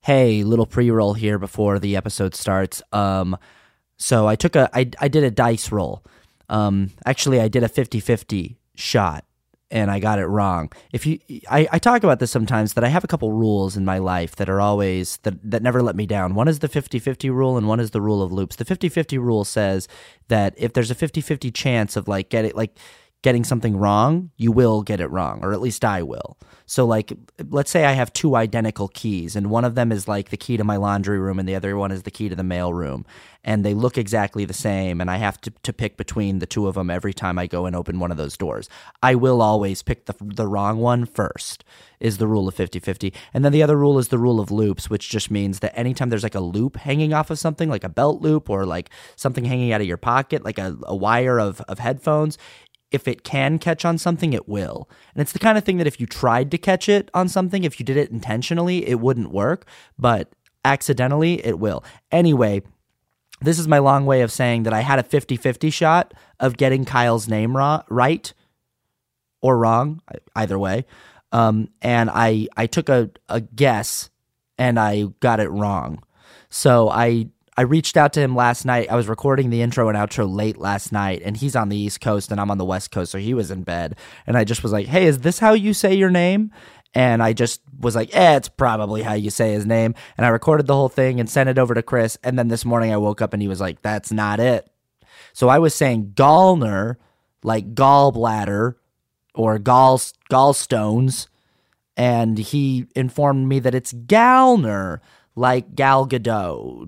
Hey, little pre-roll here before the episode starts. So I did a dice roll. Actually, I did a 50-50 shot, and I got it wrong. I talk about this sometimes, that I have a couple rules in my life that are always, that never let me down. One is the 50-50 rule, and one is the rule of loops. The 50-50 rule says that if there's a 50-50 chance of getting something wrong, you will get it wrong, or at least I will. So let's say I have two identical keys, and one of them is like the key to my laundry room and the other one is the key to the mail room, and they look exactly the same, and I have to pick between the two of them every time I go and open one of those doors. I will always pick the wrong one first, is the rule of 50-50. And then the other rule is the rule of loops, which just means that anytime there's like a loop hanging off of something, like a belt loop or like something hanging out of your pocket, like a wire of headphones, if it can catch on something, it will. And it's the kind of thing that if you tried to catch it on something, if you did it intentionally, it wouldn't work, but accidentally, it will. Anyway, this is my long way of saying that I had a 50-50 shot of getting Kyle's name right or wrong, either way. And I took a guess and I got it wrong. So I reached out to him last night. I was recording the intro and outro late last night, and he's on the East Coast and I'm on the West Coast, so he was in bed. And I just was like, hey, is this how you say your name? And I just was like, it's probably how you say his name. And I recorded the whole thing and sent it over to Chris. And then this morning I woke up and he was like, that's not it. So I was saying Gallner, like gallbladder or gallstones. And he informed me that it's Gallner, like Gal Gadot,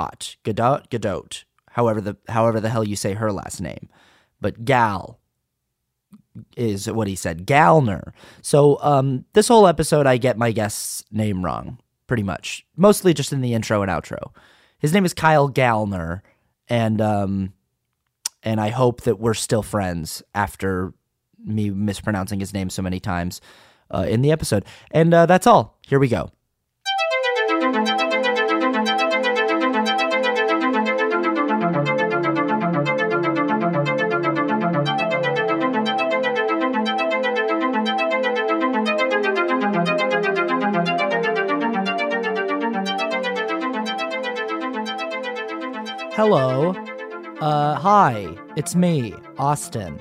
however the hell you say her last name. But Gal is what he said, Gallner. So this whole episode I get my guest's name wrong, pretty much. Mostly just in the intro and outro. His name is Kyle Gallner, and I hope that we're still friends after me mispronouncing his name so many times in the episode. And that's all. Here we go. Hello. Hi, it's me, Austin.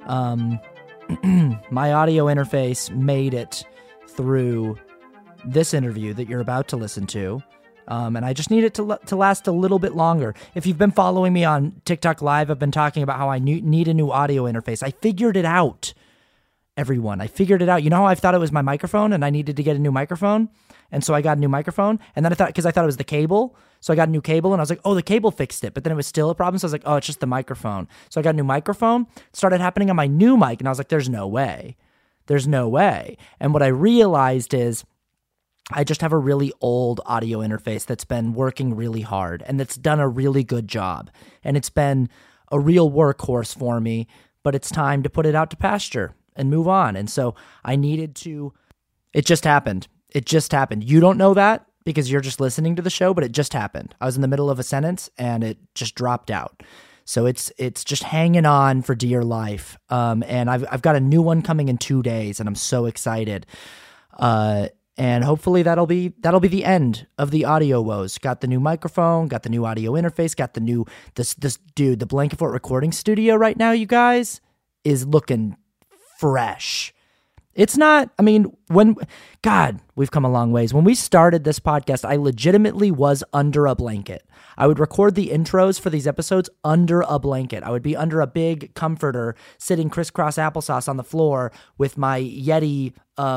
My audio interface made it through this interview that you're about to listen to, and I just need it to last a little bit longer. If you've been following me on TikTok Live, I've been talking about how I need a new audio interface. I figured it out, everyone. I figured it out. You know how I thought it was my microphone and I needed to get a new microphone? And so I got a new microphone, and then because I thought it was the cable, so I got a new cable, and I was like, oh, the cable fixed it, but then it was still a problem, so I was like, oh, it's just the microphone. So I got a new microphone. It started happening on my new mic, and I was like, there's no way. And what I realized is I just have a really old audio interface that's been working really hard, and that's done a really good job, and it's been a real workhorse for me, but it's time to put it out to pasture and move on. And so I needed to, it just happened. You don't know that because you're just listening to the show, but it just happened. I was in the middle of a sentence and it just dropped out. So it's just hanging on for dear life. And I've got a new one coming in 2 days, and I'm so excited. And hopefully that'll be the end of the audio woes. Got the new microphone, got the new audio interface, got the new the Blanket Fort recording studio right now, you guys, is looking fresh. It's not, we've come a long ways. When we started this podcast, I legitimately was under a blanket. I would record the intros for these episodes under a blanket. I would be under a big comforter, sitting crisscross applesauce on the floor with my Yeti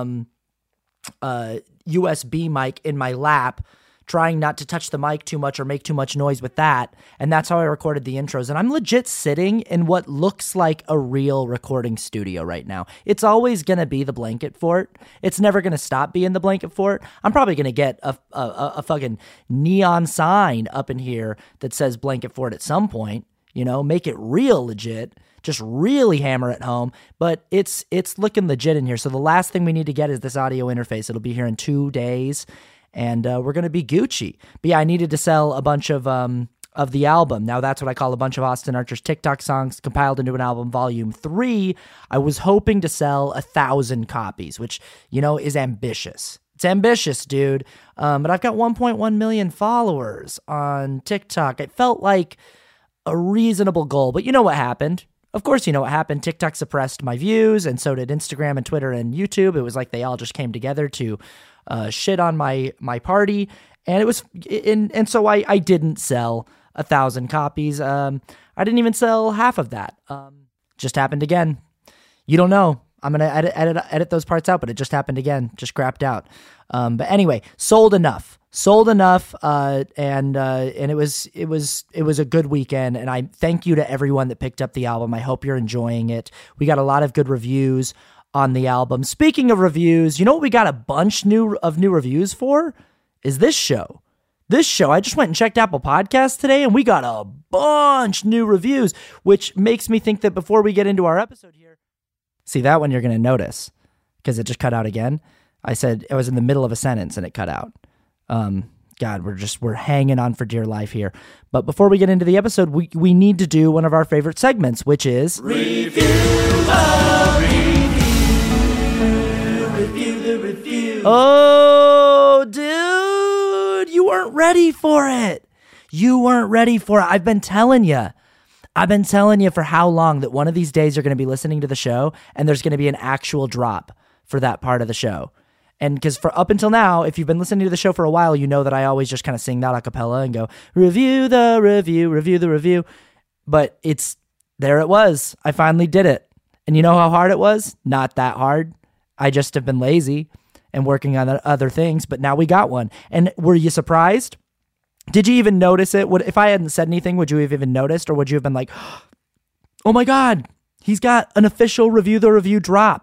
USB mic in my lap, trying not to touch the mic too much or make too much noise with that. And that's how I recorded the intros. And I'm legit sitting in what looks like a real recording studio right now. It's always going to be the Blanket Fort. It's never going to stop being the Blanket Fort. I'm probably going to get a fucking neon sign up in here that says Blanket Fort at some point, make it real legit. Just really hammer it home, but it's looking legit in here. So the last thing we need to get is this audio interface. It'll be here in 2 days. And we're going to be Gucci. But yeah, I needed to sell a bunch of the album. Now that's what I call a bunch of Austin Archer's TikTok songs compiled into an album, volume 3. I was hoping to sell 1,000 copies, which, is ambitious. It's ambitious, dude. But I've got 1.1 million followers on TikTok. It felt like a reasonable goal, but you know what happened? Of course, you know what happened. TikTok suppressed my views, and so did Instagram and Twitter and YouTube. It was like they all just came together to shit on my party, and it was, and so I didn't sell 1,000 copies. I didn't even sell half of that. Just happened again. You don't know. I'm gonna edit those parts out, but it just happened again. Just crapped out. But anyway, sold enough, and it was a good weekend. And I thank you to everyone that picked up the album. I hope you're enjoying it. We got a lot of good reviews on the album. Speaking of reviews, you know what we got a bunch of new reviews for? Is this show. This show, I just went and checked Apple Podcasts today, and we got a bunch new reviews, which makes me think that before we get into our episode here, see that one you're going to notice because it just cut out again. I said I was in the middle of a sentence and it cut out. God, we're hanging on for dear life here. But before we get into the episode, we need to do one of our favorite segments, which is Review the Review. Oh, dude, you weren't ready for it. I've been telling you for how long that one of these days you're going to be listening to the show and there's going to be an actual drop for that part of the show. And because for up until now, if you've been listening to the show for a while, you know that I always just kind of sing that a cappella and go, review the review. But there it was. I finally did it. And you know how hard it was? Not that hard. I just have been lazy and working on other things, but now we got one. And were you surprised? Did you even notice it? If I hadn't said anything, would you have even noticed? Or would you have been like, oh my God, he's got an official Review the Review drop.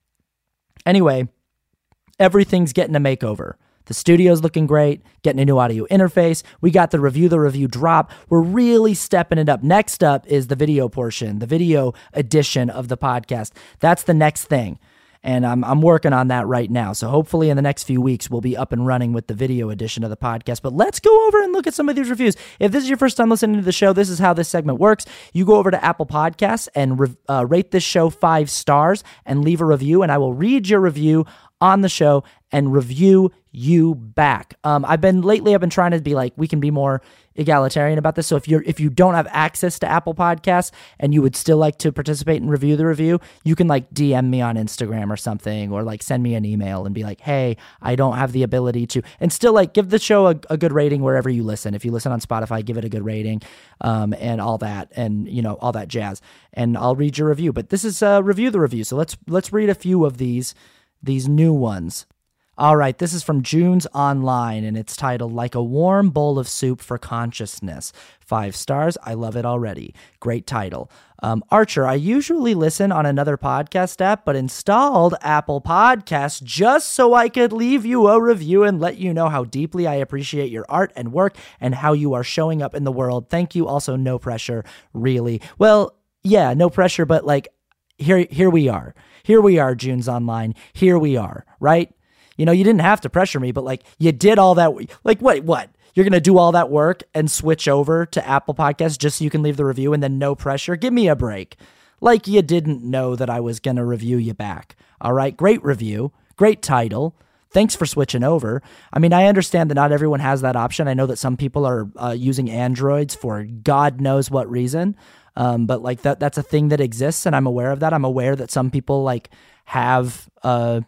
Anyway, everything's getting a makeover. The studio's looking great, getting a new audio interface. We got the Review drop. We're really stepping it up. Next up is the video portion, the video edition of the podcast. That's the next thing. And I'm working on that right now. So hopefully in the next few weeks, we'll be up and running with the video edition of the podcast. But let's go over and look at some of these reviews. If this is your first time listening to the show, this is how this segment works. You go over to Apple Podcasts and rate this show 5 stars and leave a review. And I will read your review on the show and review you back. I've been trying to be like, we can be more egalitarian about this. So if you don't have access to Apple Podcasts and you would still like to participate and review the review, you can like DM me on Instagram or something, or like send me an email and be like, hey, I don't have the ability to, and still like give the show a good rating wherever you listen. If you listen on Spotify, give it a good rating, and all that, and all that jazz, and I'll read your review. But this is Review the Review. So let's read a few of these new ones. All right, this is from June's Online, and it's titled Like a Warm Bowl of Soup for Consciousness. 5 stars. I love it already. Great title. Archer, I usually listen on another podcast app, but installed Apple Podcasts just so I could leave you a review and let you know how deeply I appreciate your art and work and how you are showing up in the world. Thank you. Also, no pressure, really. Well, yeah, no pressure, but like, here we are. Here we are, June's Online. Here we are, right? You didn't have to pressure me, but like you did all that. Like what? You're going to do all that work and switch over to Apple Podcasts just so you can leave the review and then no pressure? Give me a break. Like you didn't know that I was going to review you back. All right. Great review. Great title. Thanks for switching over. I mean, I understand that not everyone has that option. I know that some people are using Androids for God knows what reason. But like that's a thing that exists, and I'm aware of that. I'm aware that some people like have a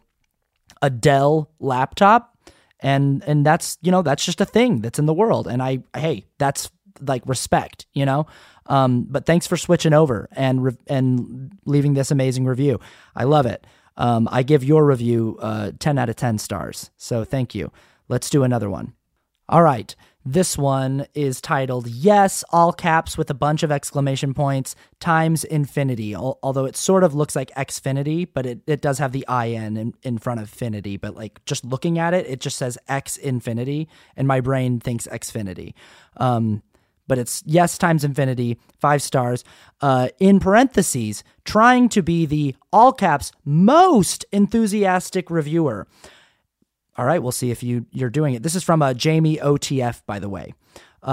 Dell laptop, and that's that's just a thing that's in the world, and hey, that's like respect, but thanks for switching over and leaving this amazing review. I love it. I give your review 10 out of 10 stars, so thank you. Let's do another one. All right. This one is titled, Yes, all caps with a bunch of exclamation points, times infinity. Although it sort of looks like Xfinity, but it does have the IN in front of finity. But like just looking at it, it just says X infinity, and my brain thinks Xfinity. But it's yes times infinity, 5 stars. In parentheses, trying to be the, all caps, most enthusiastic reviewer. All right, we'll see if you're doing it. This is from Jamie OTF, by the way.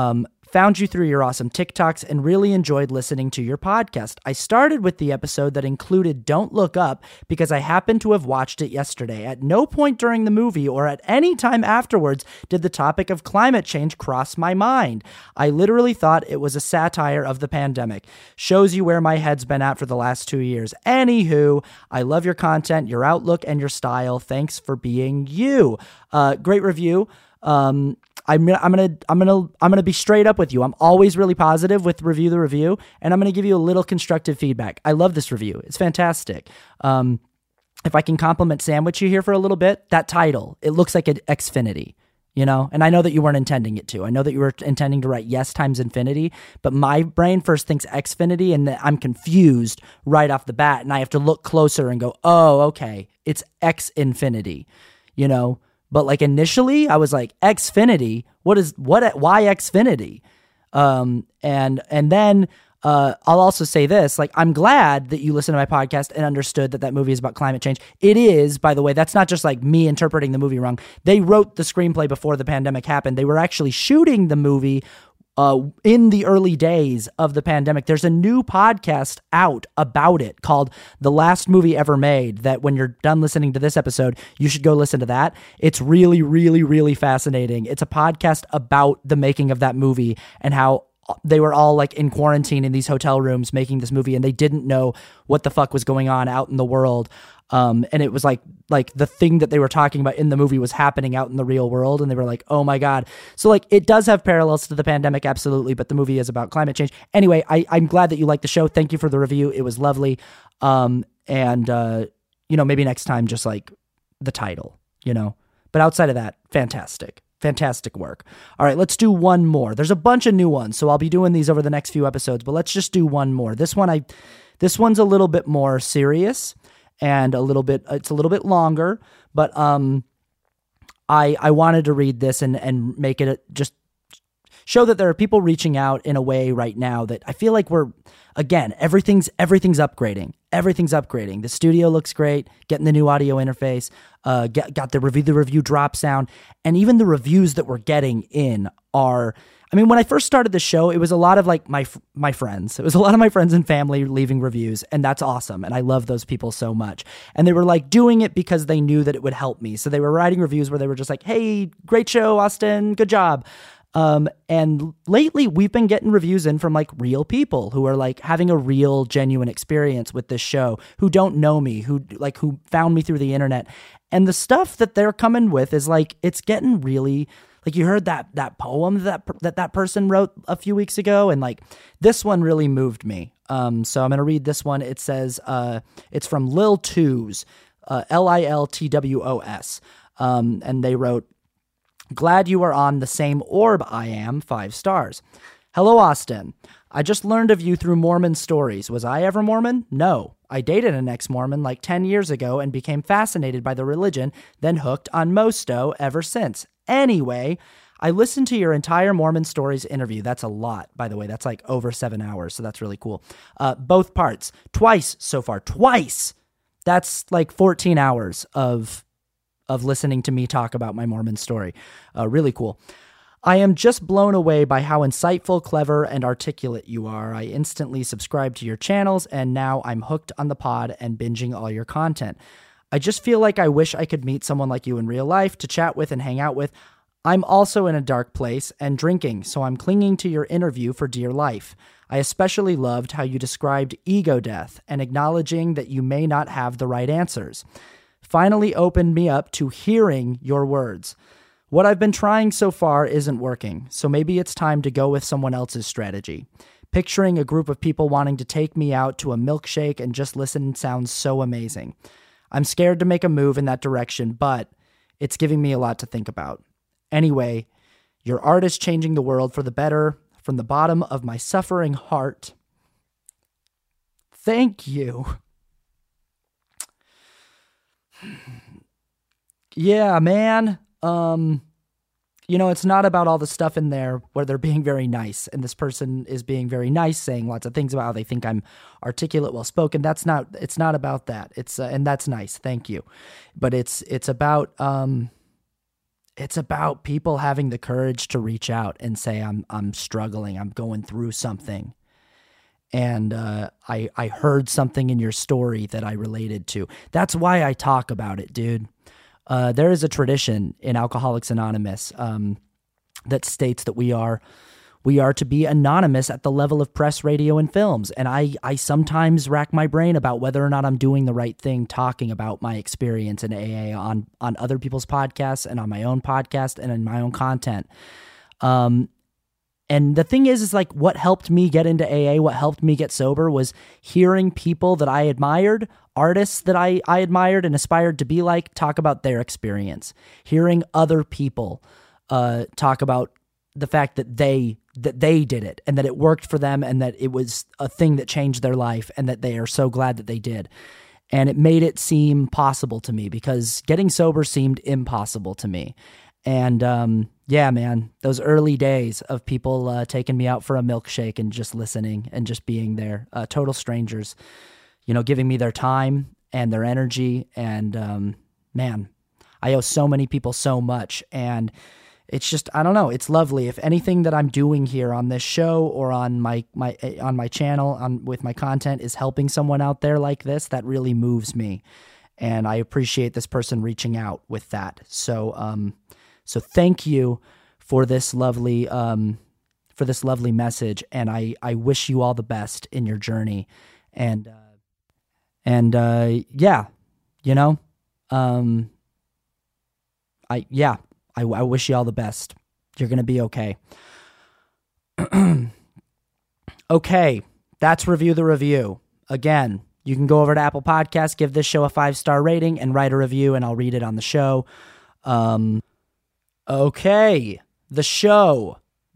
Found you through your awesome TikToks and really enjoyed listening to your podcast. I started with the episode that included Don't Look Up because I happened to have watched it yesterday. At no point during the movie or at any time afterwards did the topic of climate change cross my mind. I literally thought it was a satire of the pandemic. Shows you where my head's been at for the last 2 years. Anywho, I love your content, your outlook, and your style. Thanks for being you. Great review. I'm gonna be straight up with you. I'm always really positive with Review the Review, and I'm gonna give you a little constructive feedback. I love this review. It's fantastic. If I can compliment Sandwich you here for a little bit, that title, it looks like an Xfinity, you know? And I know that you weren't intending it to. I know that you were intending to write yes times infinity, but my brain first thinks Xfinity, and I'm confused right off the bat, and I have to look closer and go, oh, okay, it's X infinity, you know? But like initially I was like, Xfinity, why Xfinity? And then I'll also say this, like, I'm glad that you listened to my podcast and understood that movie is about climate change. It is, by the way, that's not just like me interpreting the movie wrong. They wrote the screenplay before the pandemic happened. They were actually shooting the movie in the early days of the pandemic. There's a new podcast out about it called The Last Movie Ever Made, that when you're done listening to this episode, you should go listen to that. It's really, really, really fascinating. It's a podcast about the making of that movie and how they were all like in quarantine in these hotel rooms making this movie, and they didn't know what the fuck was going on out in the world. And it was like the thing that they were talking about in the movie was happening out in the real world. And they were like, oh my God. So like, it does have parallels to the pandemic. Absolutely. But the movie is about climate change. Anyway, I'm glad that you liked the show. Thank you for the review. It was lovely. Maybe next time, just like the title, you know, but outside of that, fantastic work. All right, let's do one more. There's a bunch of new ones, so I'll be doing these over the next few episodes, but let's just do one more. This one's a little bit more serious and it's a little bit longer, but I wanted to read this and make it just show that there are people reaching out in a way right now that I feel like everything's upgrading. Everything's upgrading. The studio looks great, getting the new audio interface, got the review drop sound, and even the reviews that we're getting in are, I mean, when I first started the show, it was a lot of like my friends. It was a lot of my friends and family leaving reviews, and that's awesome. And I love those people so much. And they were like doing it because they knew that it would help me. So they were writing reviews where they were just like, hey, great show, Austin, good job. And lately we've been getting reviews in from like real people who are like having a real genuine experience with this show, who don't know me, who found me through the internet. And the stuff that they're coming with is like, it's getting really, like, you heard that poem that person wrote a few weeks ago. And like, this one really moved me. So I'm going to read this one. It says, it's from Lil Twos, Liltwos. And they wrote, glad you are on the same orb I am, 5 stars. Hello, Austin. I just learned of you through Mormon stories. Was I ever Mormon? No. I dated an ex-Mormon like 10 years ago and became fascinated by the religion, then hooked on Mosto ever since. Anyway, I listened to your entire Mormon Stories interview. That's a lot, by the way. That's like over 7 hours, so that's really cool. Both parts. Twice so far. Twice! That's like 14 hours of listening to me talk about my Mormon story. Really cool. I am just blown away by how insightful, clever, and articulate you are. I instantly subscribed to your channels, and now I'm hooked on the pod and binging all your content. I just feel like I wish I could meet someone like you in real life to chat with and hang out with. I'm also in a dark place and drinking, so I'm clinging to your interview for dear life. I especially loved how you described ego death and acknowledging that you may not have the right answers. Finally opened me up to hearing your words. What I've been trying so far isn't working, so maybe it's time to go with someone else's strategy. Picturing a group of people wanting to take me out to a milkshake and just listen sounds so amazing. I'm scared to make a move in that direction, but it's giving me a lot to think about. Anyway, your art is changing the world for the better from the bottom of my suffering heart. Thank you. Yeah, man. It's not about all the stuff in there where they're being very nice, and this person is being very nice, saying lots of things about how they think I'm articulate, well-spoken. It's not about that. And that's nice. Thank you. But it's about it's about people having the courage to reach out and say, I'm struggling, I'm going through something. And I heard something in your story that I related to. That's why I talk about it, dude. There is a tradition in Alcoholics Anonymous that states that we are to be anonymous at the level of press, radio, and films. And I sometimes rack my brain about whether or not I'm doing the right thing talking about my experience in AA on other people's podcasts and on my own podcast and in my own content. And the thing is like what helped me get into AA, what helped me get sober was hearing people that I admired, artists that I admired and aspired to be like, talk about their experience. Hearing other people talk about the fact that they did it and that it worked for them and that it was a thing that changed their life and that they are so glad that they did. And it made it seem possible to me because getting sober seemed impossible to me. And yeah, man, those early days of people taking me out for a milkshake and just listening and just being there, total strangers, giving me their time and their energy. And man, I owe so many people so much. And it's just, I don't know, it's lovely. If anything that I'm doing here on this show or on my channel with my content is helping someone out there like this, that really moves me. And I appreciate this person reaching out with that. So thank you for this lovely message, and I wish you all the best in your journey, I wish you all the best. You're gonna be okay. Okay, that's Review the Review. Again, you can go over to Apple Podcasts, give this show a 5-star rating, and write a review, and I'll read it on the show. Okay, the show.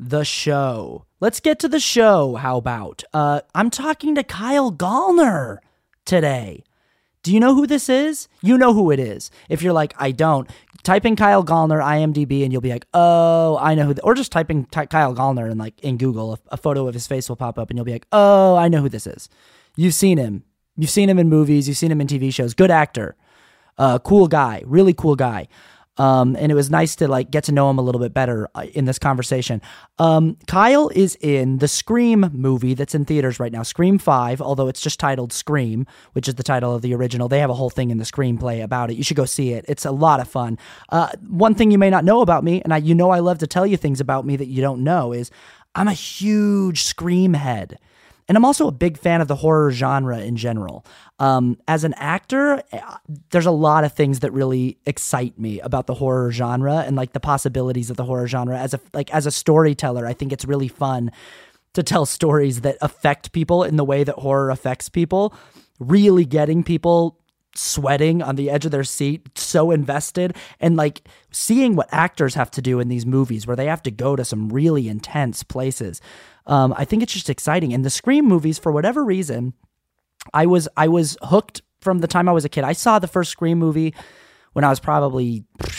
Let's get to the show, how about? I'm talking to Kyle Gallner today. Do you know who this is? You know who it is. If you're like, I don't, type in Kyle Gallner, IMDb, and you'll be like, oh, I know who, or just type in Kyle Gallner and like in Google, a photo of his face will pop up and you'll be like, oh, I know who this is. You've seen him. You've seen him in movies. You've seen him in TV shows. Good actor. Cool guy. Really cool guy. And it was nice to like get to know him a little bit better in this conversation. Kyle is in the Scream movie that's in theaters right now, Scream 5, although it's just titled Scream, which is the title of the original. They have a whole thing in the screenplay about it. You should go see it. It's a lot of fun. One thing you may not know about me, and I love to tell you things about me that you don't know, is I'm a huge Scream head. And I'm also a big fan of the horror genre in general. As an actor, there's a lot of things that really excite me about the horror genre and like the possibilities of the horror genre. As a storyteller, I think it's really fun to tell stories that affect people in the way that horror affects people, really getting people sweating on the edge of their seat, so invested, and like seeing what actors have to do in these movies where they have to go to some really intense places. I think it's just exciting. And the Scream movies, for whatever reason, I was hooked from the time I was a kid. I saw the first Scream movie when I was probably,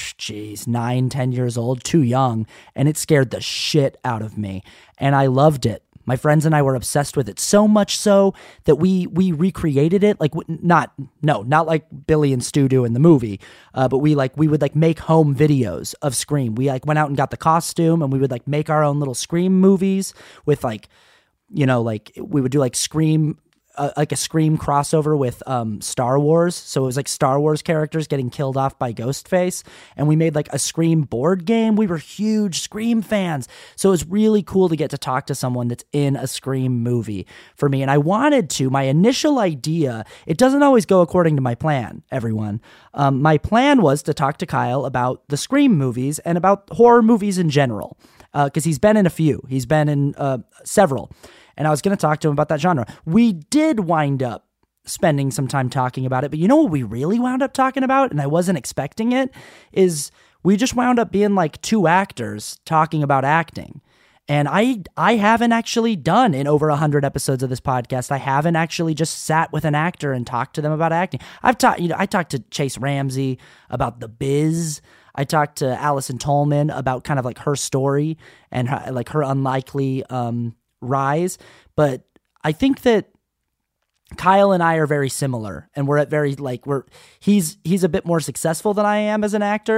9-10 years old, too young, and it scared the shit out of me. And I loved it. My friends and I were obsessed with it, so much so that we recreated it. Like not like Billy and Stu do in the movie, but we would like make home videos of Scream. We like went out and got the costume, and we would like make our own little Scream movies with like, like we would do like Scream. Like a Scream crossover with Star Wars. So it was like Star Wars characters getting killed off by Ghostface. And we made like a Scream board game. We were huge Scream fans. So it was really cool to get to talk to someone that's in a Scream movie for me. And I wanted to, my initial idea, it doesn't always go according to my plan, everyone. My plan was to talk to Kyle about the Scream movies and about horror movies in general. Because he's been in a few. He's been in several. And I was going to talk to him about that genre. We did wind up spending some time talking about it, but you know what we really wound up talking about, and I wasn't expecting it, is we just wound up being like two actors talking about acting. And I haven't actually done in over 100 episodes of this podcast. I haven't actually just sat with an actor and talked to them about acting. I talked to Chase Ramsey about The Biz. I talked to Allison Tolman about kind of like her story and her unlikely rise. But I think that Kyle and I are very similar, and we're at very he's a bit more successful than I am as an actor.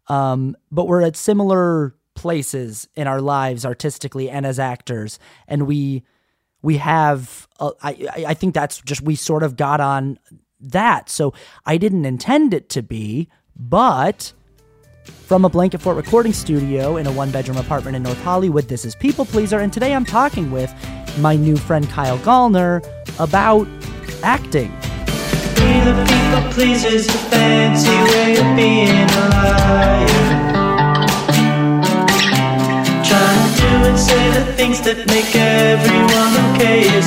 but we're at similar places in our lives artistically and as actors, and we have I think that's just, we sort of got on that. So I didn't intend it to be, but from a Blanket Fort recording studio in a 1-bedroom apartment in North Hollywood, this is People Pleaser, and today I'm talking with my new friend Kyle Gallner about acting. We the people pleasers, the fancy way of being alive. Trying to do and say the things that make everyone okay is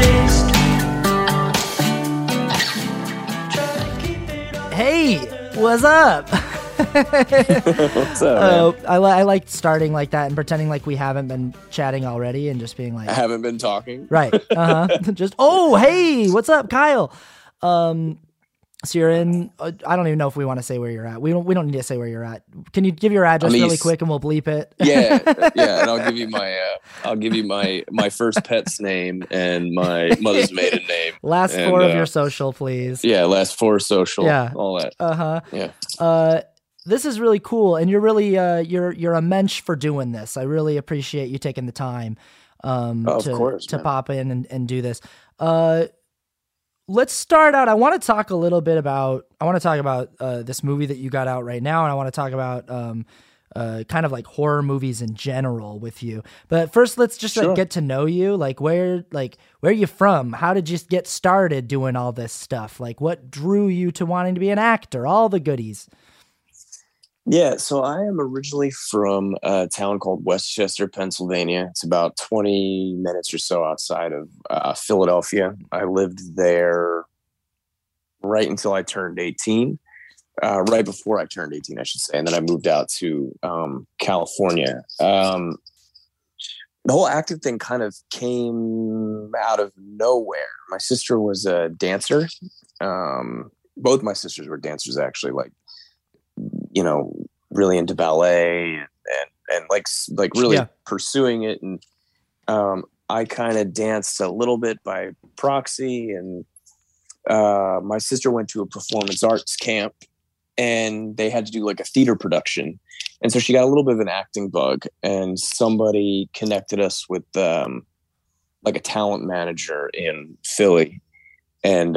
a waste. Hey, what's up? What's up, man? I like starting like that and pretending like we haven't been chatting already and just being like, I haven't been talking. right. Just, oh, hey, what's up, Kyle? So you're in, I don't even know if we want to say where you're at. We don't need to say where you're at. Can you give your address really quick and we'll bleep it? Yeah. And I'll give you my first pet's name and my mother's maiden name. Last four of your social, please. Yeah. Last four social. Yeah. All that. Yeah. This is really cool. And you're really, you're a mensch for doing this. I really appreciate you taking the time, to pop in and do this. Let's start out. I want to talk about this movie that you got out right now, and I want to talk about kind of like horror movies in general with you. But first, let's just like get to know you. Like where are you from? How did you get started doing all this stuff? Like what drew you to wanting to be an actor? All the goodies. Yeah, so I am originally from a town called Westchester, Pennsylvania. It's about 20 minutes or so outside of Philadelphia. I lived there right until I turned 18, right before I turned 18, I should say. And then I moved out to California. The whole acting thing kind of came out of nowhere. My sister was a dancer. Both my sisters were dancers, actually, really into ballet and like really pursuing it. And I kind of danced a little bit by proxy. And my sister went to a performance arts camp and they had to do like a theater production. And so she got a little bit of an acting bug, and somebody connected us with like a talent manager in Philly. And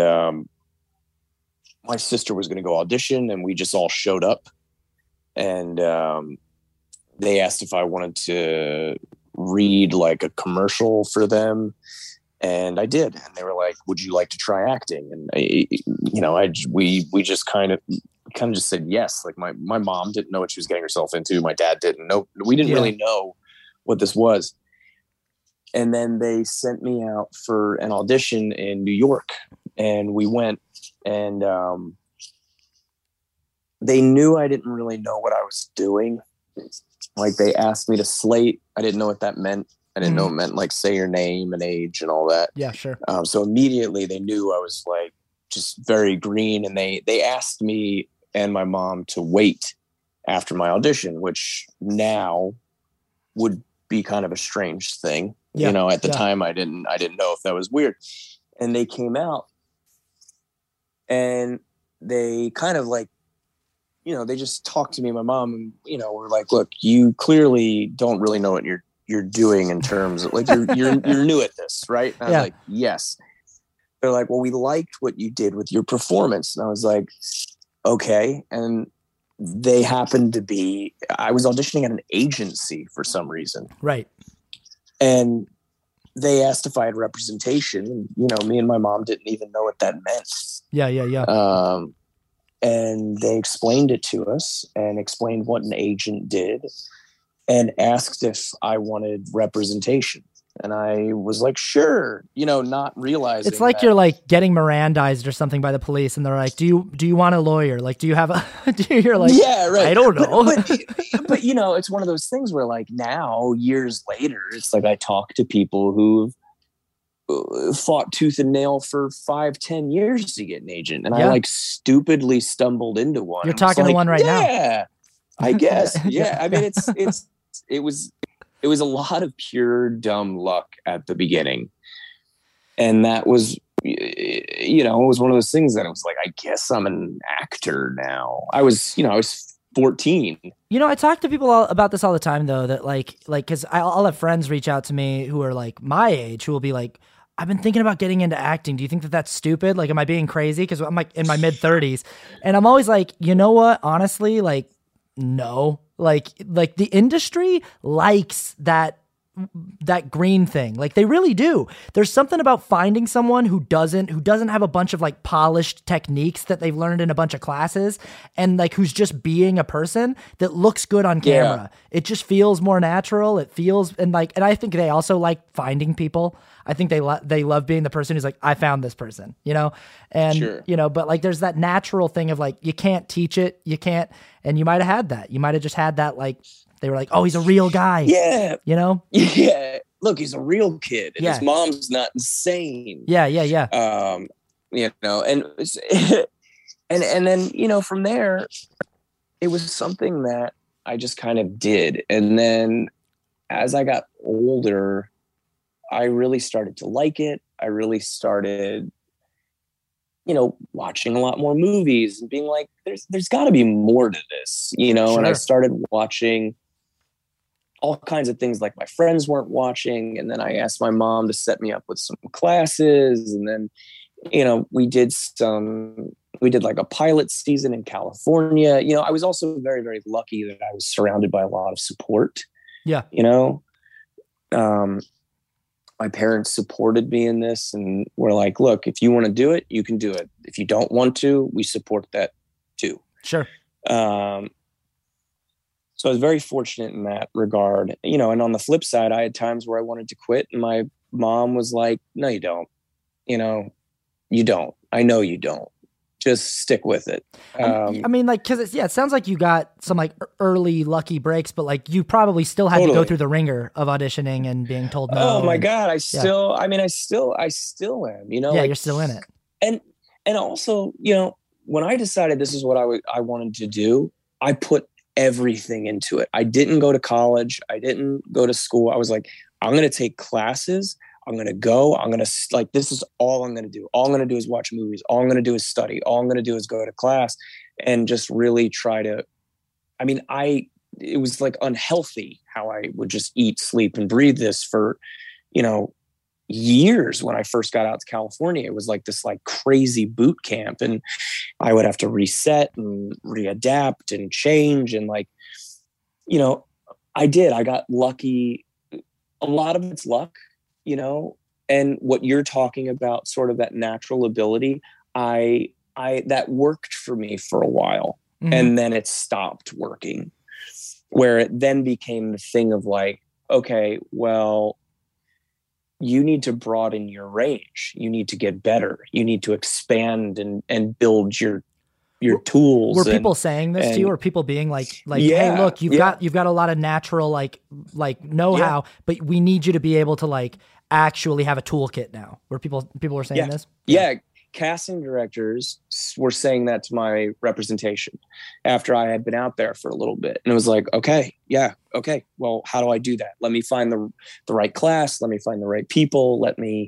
my sister was going to go audition, and we just all showed up. And they asked if I wanted to read like a commercial for them, and I did. And they were like, "Would you like to try acting?" And we just kind of just said yes. Like my mom didn't know what she was getting herself into. My dad didn't know. We didn't really know what this was. And then they sent me out for an audition in New York, and we went. And they knew I didn't really know what I was doing. Like they asked me to slate. I didn't know what that meant. I didn't know it meant like say your name and age and all that. Yeah, sure. So immediately they knew I was like just very green, and they asked me and my mom to wait after my audition, which now would be kind of a strange thing. Yeah. At the time I didn't know if that was weird. And they came out. And they kind of like, they just talked to me and my mom, and, were like, "Look, you clearly don't really know what you're doing in terms of like, you're new at this, right?" And I was like, "Yes." They're like, "Well, we liked what you did with your performance." And I was like, "Okay." And they happened to be, I was auditioning at an agency for some reason. Right. And they asked if I had representation. And, me and my mom didn't even know what that meant. Yeah. And they explained it to us and explained what an agent did and asked if I wanted representation. And I was like, sure, not realizing. It's like you're like getting Mirandized or something by the police, and they're like, do you want a lawyer? Like, do you have a, you're like, yeah, right. I don't know. But it's one of those things where like now, years later, it's like I talk to people who've fought tooth and nail for 5-10 years to get an agent. And I like stupidly stumbled into one. You're talking to one right now. Yeah, I guess. Yeah. I mean, it was a lot of pure dumb luck at the beginning. And that was, it was one of those things that I was like, I guess I'm an actor now. I was 14. I talk to people about this all the time, though, that because I'll have friends reach out to me who are like my age, who will be like, I've been thinking about getting into acting. Do you think that that's stupid? Like, am I being crazy? Because I'm like in my mid 30s, and I'm always like, you know what? Honestly, like, no, like the industry likes that green thing. Like, they really do. There's something about finding someone who doesn't have a bunch of like polished techniques that they've learned in a bunch of classes, and like who's just being a person that looks good on camera. Yeah. It just feels more natural. It feels, and I think they also like finding people. I think they love being the person who's like, I found this person, and sure. But like there's that natural thing of like, you can't teach it. You can't, and you might've had that. You might've just had that, like, they were like, oh, he's a real guy. Yeah. Yeah. Look, he's a real kid, and his mom's not insane. Yeah. And and then, from there, it was something that I just kind of did. And then as I got older, I really started to like it. I really started, watching a lot more movies and being like, there's got to be more to this, Sure. And I started watching all kinds of things like my friends weren't watching. And then I asked my mom to set me up with some classes. And then, we did like a pilot season in California. I was also very, very lucky that I was surrounded by a lot of support. Yeah. My parents supported me in this and were like, look, if you want to do it, you can do it. If you don't want to, we support that too. Sure. So I was very fortunate in that regard, and on the flip side, I had times where I wanted to quit and my mom was like, no, you don't, you don't. I know you don't. Just stick with it. I mean, like, cause it sounds like you got some like early lucky breaks, but like you probably still had to go through the ringer of auditioning and being told no. Oh my God. I still am, Yeah, you're still in it. And also, when I decided this is what I wanted to do, I put everything into it. I didn't go to college. I didn't go to school. I was like, I'm going to take classes. I'm going to go. This is all I'm going to do. All I'm going to do is watch movies. All I'm going to do is study. All I'm going to do is go to class and just really try to, it was like unhealthy how I would just eat, sleep, and breathe this for, years. When I first got out to California, it was like this like crazy boot camp, and I would have to reset and readapt and change. And like, I got lucky. A lot of it's luck, and what you're talking about, sort of that natural ability, that worked for me for a while. Mm-hmm. And then it stopped working, where it then became the thing of like, okay, well, you need to broaden your range. You need to get better. You need to expand and build your tools. Were people saying this to you, or people being like, hey, look, you've got a lot of natural like know-how, but we need you to be able to like actually have a toolkit now. Where people were saying this? Yeah. Casting directors were saying that to my representation after I had been out there for a little bit. And it was like, okay, well, how do I do that? Let me find the right class. Let me find the right people. Let me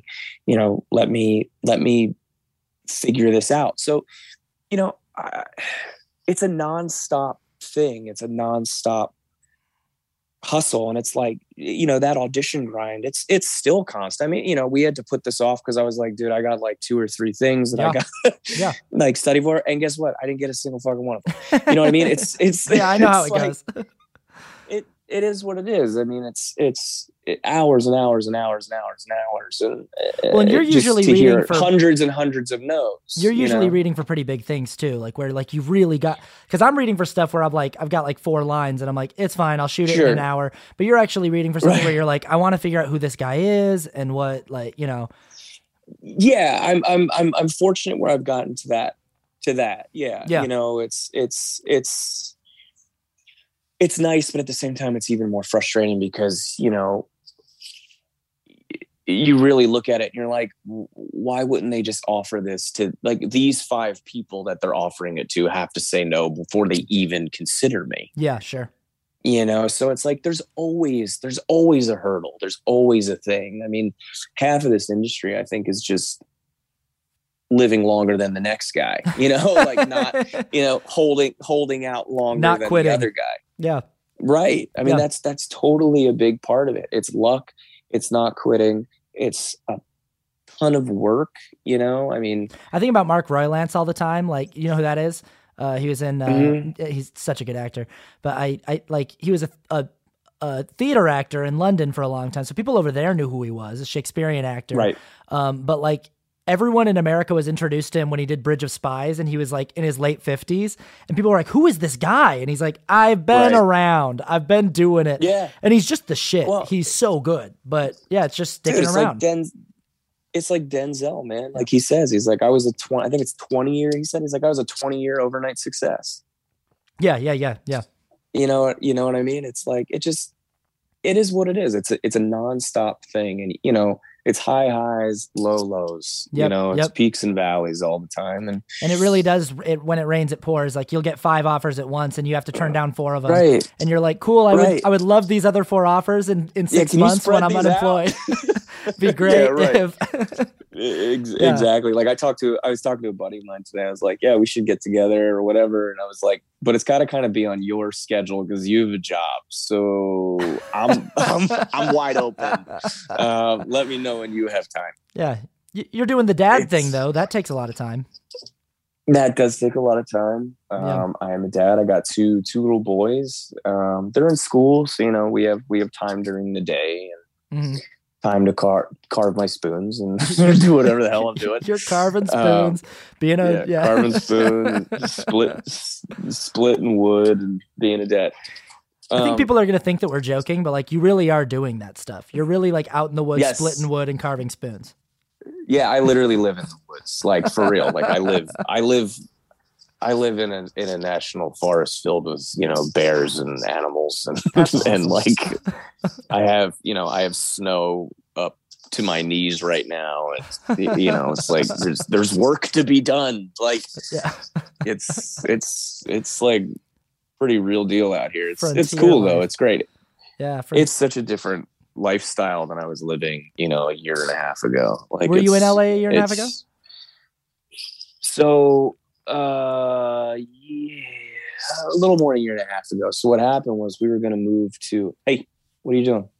figure this out. So, it's a nonstop thing. It's a nonstop hustle. And it's like, that audition grind, it's still constant. I mean, we had to put this off because I was like, dude, I got like 2 or 3 things that I got like study for. And guess what? I didn't get a single fucking one of them. You know what I mean? It's yeah, I know how it like, goes. It is what it is. I mean, it's hours and hours and hours and hours and hours. And you're usually reading for hundreds and hundreds of no's. You're usually reading for pretty big things too, like where like you've really got. Because I'm reading for stuff where I've got like 4 lines, and I'm like, it's fine, I'll shoot it in an hour. But you're actually reading for something where you're like, I want to figure out who this guy is and what, like, Yeah, I'm fortunate where I've gotten to that. Yeah. It's nice, but at the same time, it's even more frustrating because, you really look at it and you're like, why wouldn't they just offer this to like these 5 people that they're offering it to have to say no before they even consider me? Yeah, sure. So it's like, there's always a hurdle. There's always a thing. I mean, half of this industry, I think, is just living longer than the next guy, like not, holding out longer not than quitting. the other guy. Yeah. Right. I mean, that's totally a big part of it. It's luck. It's not quitting. It's a ton of work, I mean, I think about Mark Rylance all the time. Like, you know who that is? He was in, he's such a good actor, but I like, he was a theater actor in London for a long time. So people over there knew who he was, a Shakespearean actor. Right. But like, everyone in America was introduced to him when he did Bridge of Spies, and he was like in his late 50s, and people were like, who is this guy? And he's like, I've been around, I've been doing it. Yeah. And he's just the shit. Well, he's so good, but yeah, it's just sticking around. It's like Denzel, man. Like he says, he's like, I was a 20, I think it's 20 year. He said, he's like, I was a 20-year overnight success. Yeah. You know what I mean? It's like, it is what it is. It's a nonstop thing. And, it's high highs, low lows, it's peaks and valleys all the time. And it really does. When it rains, it pours. Like you'll get 5 offers at once and you have to turn down 4 of them. Right. And you're like, cool. I would love these other 4 offers in 6 months when I'm unemployed. Be great. Exactly. Like I was talking to a buddy of mine today. I was like, yeah, we should get together or whatever. And I was like, but it's got to kind of be on your schedule because you have a job. So I'm wide open. Let me know when you have time. Yeah. You're doing the dad thing though. That takes a lot of time. That does take a lot of time. I am a dad. I got two little boys. They're in school. So, we have time during the day and time to carve my spoons and do whatever the hell I'm doing. You're carving spoons, carving spoon, splitting wood, and being a dad. I think people are going to think that we're joking, but like you really are doing that stuff. You're really like out in the woods, splitting wood and carving spoons. Yeah, I literally live in the woods, like for real. Like I live in a national forest filled with bears and animals and like I have snow up to my knees right now. It's like there's work to be done. Like it's like pretty real deal out here. It's cool though. It's great. Yeah, it's such a different lifestyle than I was living, a year and a half ago. Like, were you in LA a year and a half ago? So, a little more than a year and a half ago. So what happened was we were going to move to, hey, what are you doing?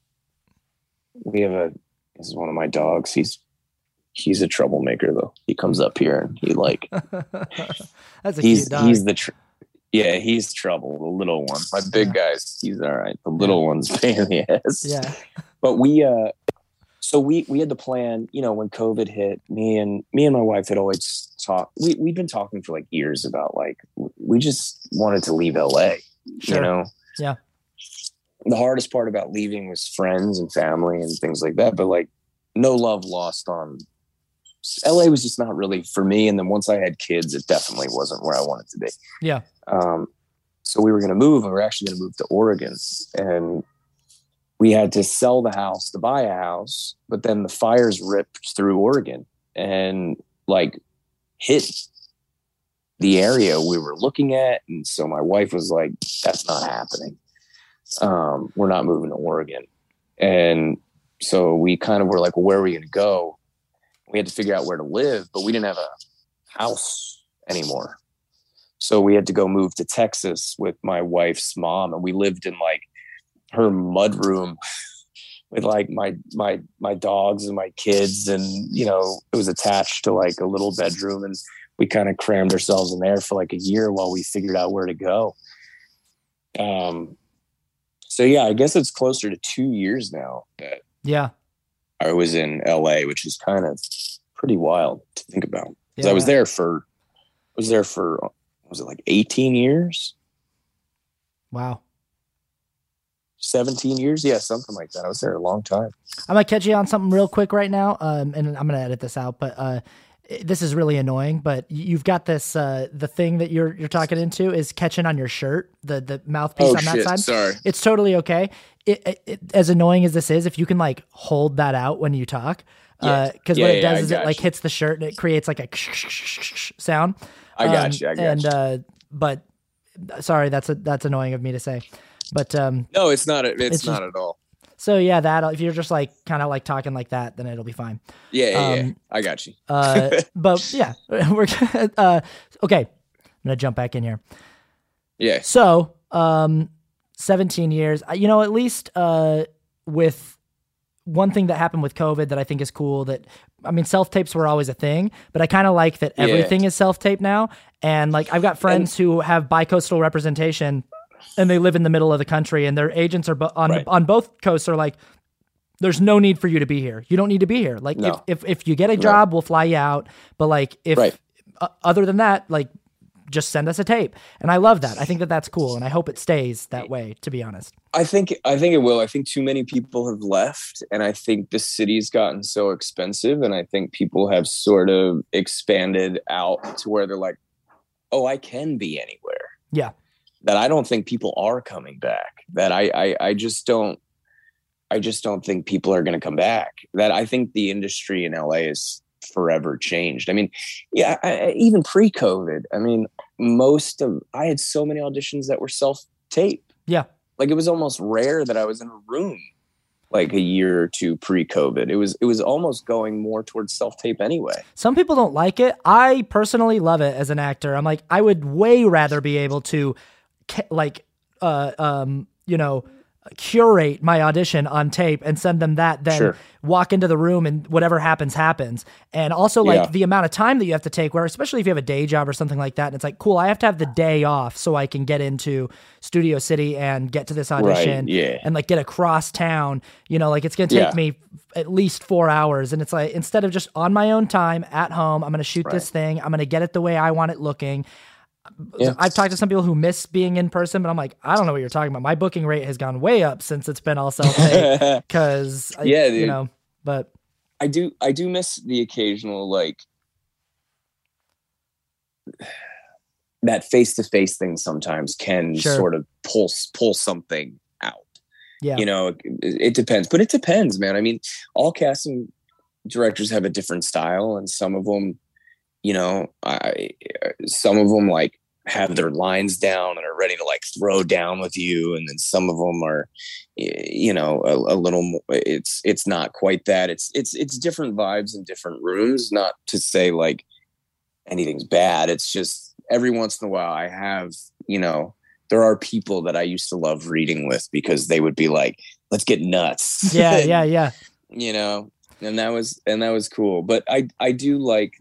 This is one of my dogs. He's a troublemaker though. He comes up here and he like, that's a cute dog. He's trouble. The little one, my big guy's, he's all right. The little one's pain in the ass. Yeah. But we had the plan, when COVID hit, me and my wife had always talked. We've been talking for like years about like, we just wanted to leave LA, Sure. Yeah. The hardest part about leaving was friends and family and things like that. But like no love lost on LA was just not really for me. And then once I had kids, it definitely wasn't where I wanted to be. Yeah. So we were going to move, and we were actually going to move to Oregon, and we had to sell the house to buy a house, but then the fires ripped through Oregon and like hit the area we were looking at. And so my wife was like, that's not happening. We're not moving to Oregon. And so we kind of were like, well, where are we going to go? We had to figure out where to live, but we didn't have a house anymore. So we had to go move to Texas with my wife's mom. And we lived in like her mudroom with like my dogs and my kids. And, it was attached to like a little bedroom, and we kind of crammed ourselves in there for like a year while we figured out where to go. So yeah, I guess it's closer to 2 years now that I was in LA, which is kind of pretty wild to think about. I was there for, was it like 18 years? Wow. 17 years? Yeah, something like that. I was there a long time. I'm going to catch you on something real quick right now. And I'm going to edit this out, but this is really annoying, but you've got this, the thing that you're talking into is catching on your shirt, the mouthpiece on that side. Sorry. It's totally okay. It, as annoying as this is, if you can like hold that out when you talk, cause what it does is it like hits the shirt and it creates like a sound. I got you. And, but sorry, that's annoying of me to say, but, no, it's not. It's not at all. So yeah, that if you're just like kind of like talking like that, then it'll be fine. Yeah. I got you. But yeah, we're okay. I'm gonna jump back in here. Yeah. So 17 years. At least with one thing that happened with COVID that I think is cool. Self-tapes were always a thing, but I kind of like that everything is self-tape now. And like I've got friends who have bi-coastal representation. And they live in the middle of the country, and their agents are on both coasts are like, there's no need for you to be here. You don't need to be here. Like if you get a job, we'll fly you out. But like other than that, like just send us a tape. And I love that. I think that that's cool. And I hope it stays that way, to be honest. I think it will. I think too many people have left, and I think the city's gotten so expensive, and I think people have sort of expanded out to where they're like, oh, I can be anywhere. Yeah. That I don't think people are coming back. That I just don't think people are going to come back. That I think the industry in LA is forever changed. I mean, even pre-COVID, I had so many auditions that were self-tape. Yeah. Like it was almost rare that I was in a room like a year or two pre-COVID. It was almost going more towards self-tape anyway. Some people don't like it. I personally love it as an actor. I'm like, I would way rather be able to curate my audition on tape and send them that than walk into the room and whatever happens. And also the amount of time that you have to take, where especially if you have a day job or something like that, and it's like, cool, I have to have the day off so I can get into Studio City and get to this audition and like get across town, it's going to take me at least 4 hours. And it's like, instead of just on my own time at home, I'm going to shoot this thing. I'm going to get it the way I want it looking. Yeah. I've talked to some people who miss being in person, but I'm like, I don't know what you're talking about. My booking rate has gone way up since it's been all self-tape because but I do miss the occasional, like that face-to-face thing sometimes can sort of pull something out. Yeah. It depends, but it depends, man. I mean, all casting directors have a different style, and some of them, some of them like have their lines down and are ready to like throw down with you. And then some of them are, a little more, it's not quite that. It's different vibes in different rooms, not to say like anything's bad. It's just every once in a while I have, there are people that I used to love reading with because they would be like, let's get nuts. Yeah. And that was cool. But I do like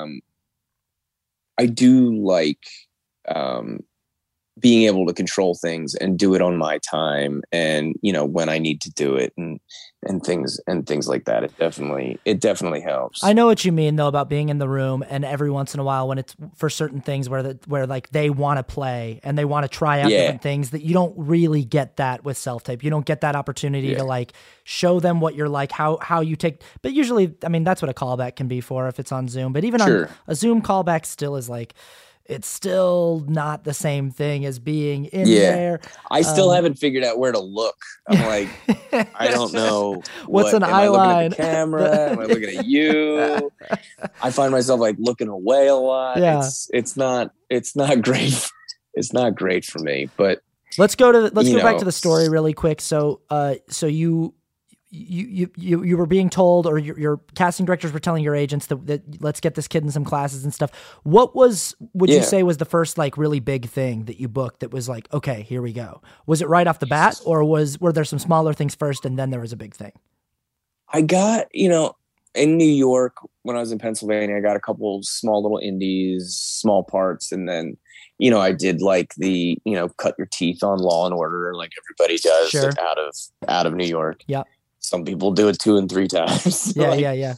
being able to control things and do it on my time, and when I need to do it, and things like that. It definitely helps. I know what you mean though about being in the room, and every once in a while when it's for certain things where like they want to play and they want to try out different things, that you don't really get that with self-tape. You don't get that opportunity to like show them what you're like, how you take. But usually, that's what a callback can be for if it's on Zoom. But even on a Zoom callback still is like, it's still not the same thing as being in there. I still haven't figured out where to look. I'm like, I don't know. What's an eye line? Am I looking at the camera? Am I looking at you? I find myself like looking away a lot. Yeah. It's not great. It's not great for me, but let's go back to the story really quick. So you were being told, or your casting directors were telling your agents that let's get this kid in some classes and stuff. What would you say was the first like really big thing that you booked that was like, okay, here we go? Was it right off the bat, or were there some smaller things first and then there was a big thing? I got, in New York, when I was in Pennsylvania, I got a couple small little indies, small parts. And then, I did like the, cut your teeth on Law and Order, like everybody does out of New York. Yeah. Some people do it 2 and 3 times. Yeah.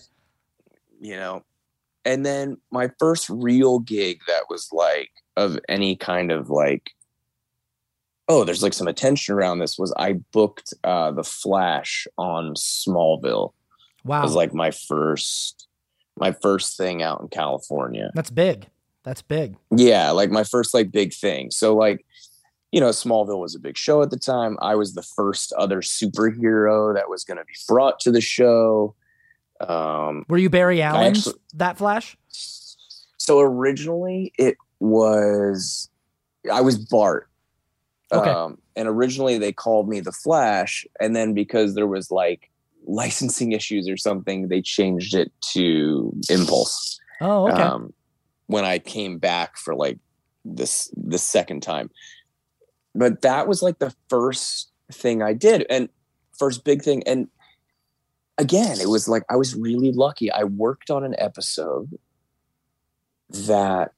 And then my first real gig that was like of any kind of like, oh, there's like some attention around this, was I booked The Flash on Smallville. Wow. It was like my first thing out in California. That's big. Yeah. Like my first like big thing. So like, Smallville was a big show at the time. I was the first other superhero that was going to be brought to the show. Were you Barry Allen, that Flash? So originally I was Bart. Okay. And originally they called me the Flash, and then because there was like licensing issues or something, they changed it to Impulse. Oh, okay. When I came back for like the second time. But that was like the first thing I did, and first big thing. And again, it was like I was really lucky. I worked on an episode that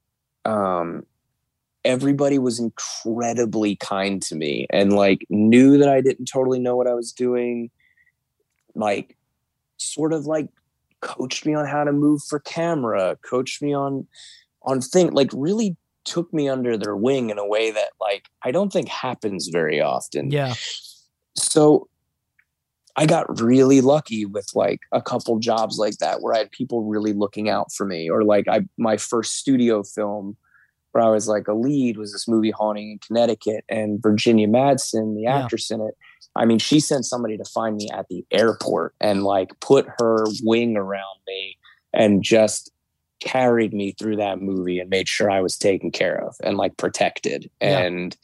everybody was incredibly kind to me and like knew that I didn't totally know what I was doing. Like sort of like coached me on how to move for camera, coached me on things, like really took me under their wing in a way that like I don't think happens very often. Yeah. So I got really lucky with like a couple jobs like that where I had people really looking out for me. Or like my first studio film where I was like a lead was this movie Haunting in Connecticut, and Virginia Madsen, the actress in it, I mean, she sent somebody to find me at the airport and like put her wing around me and just carried me through that movie and made sure I was taken care of and like protected. Yeah. And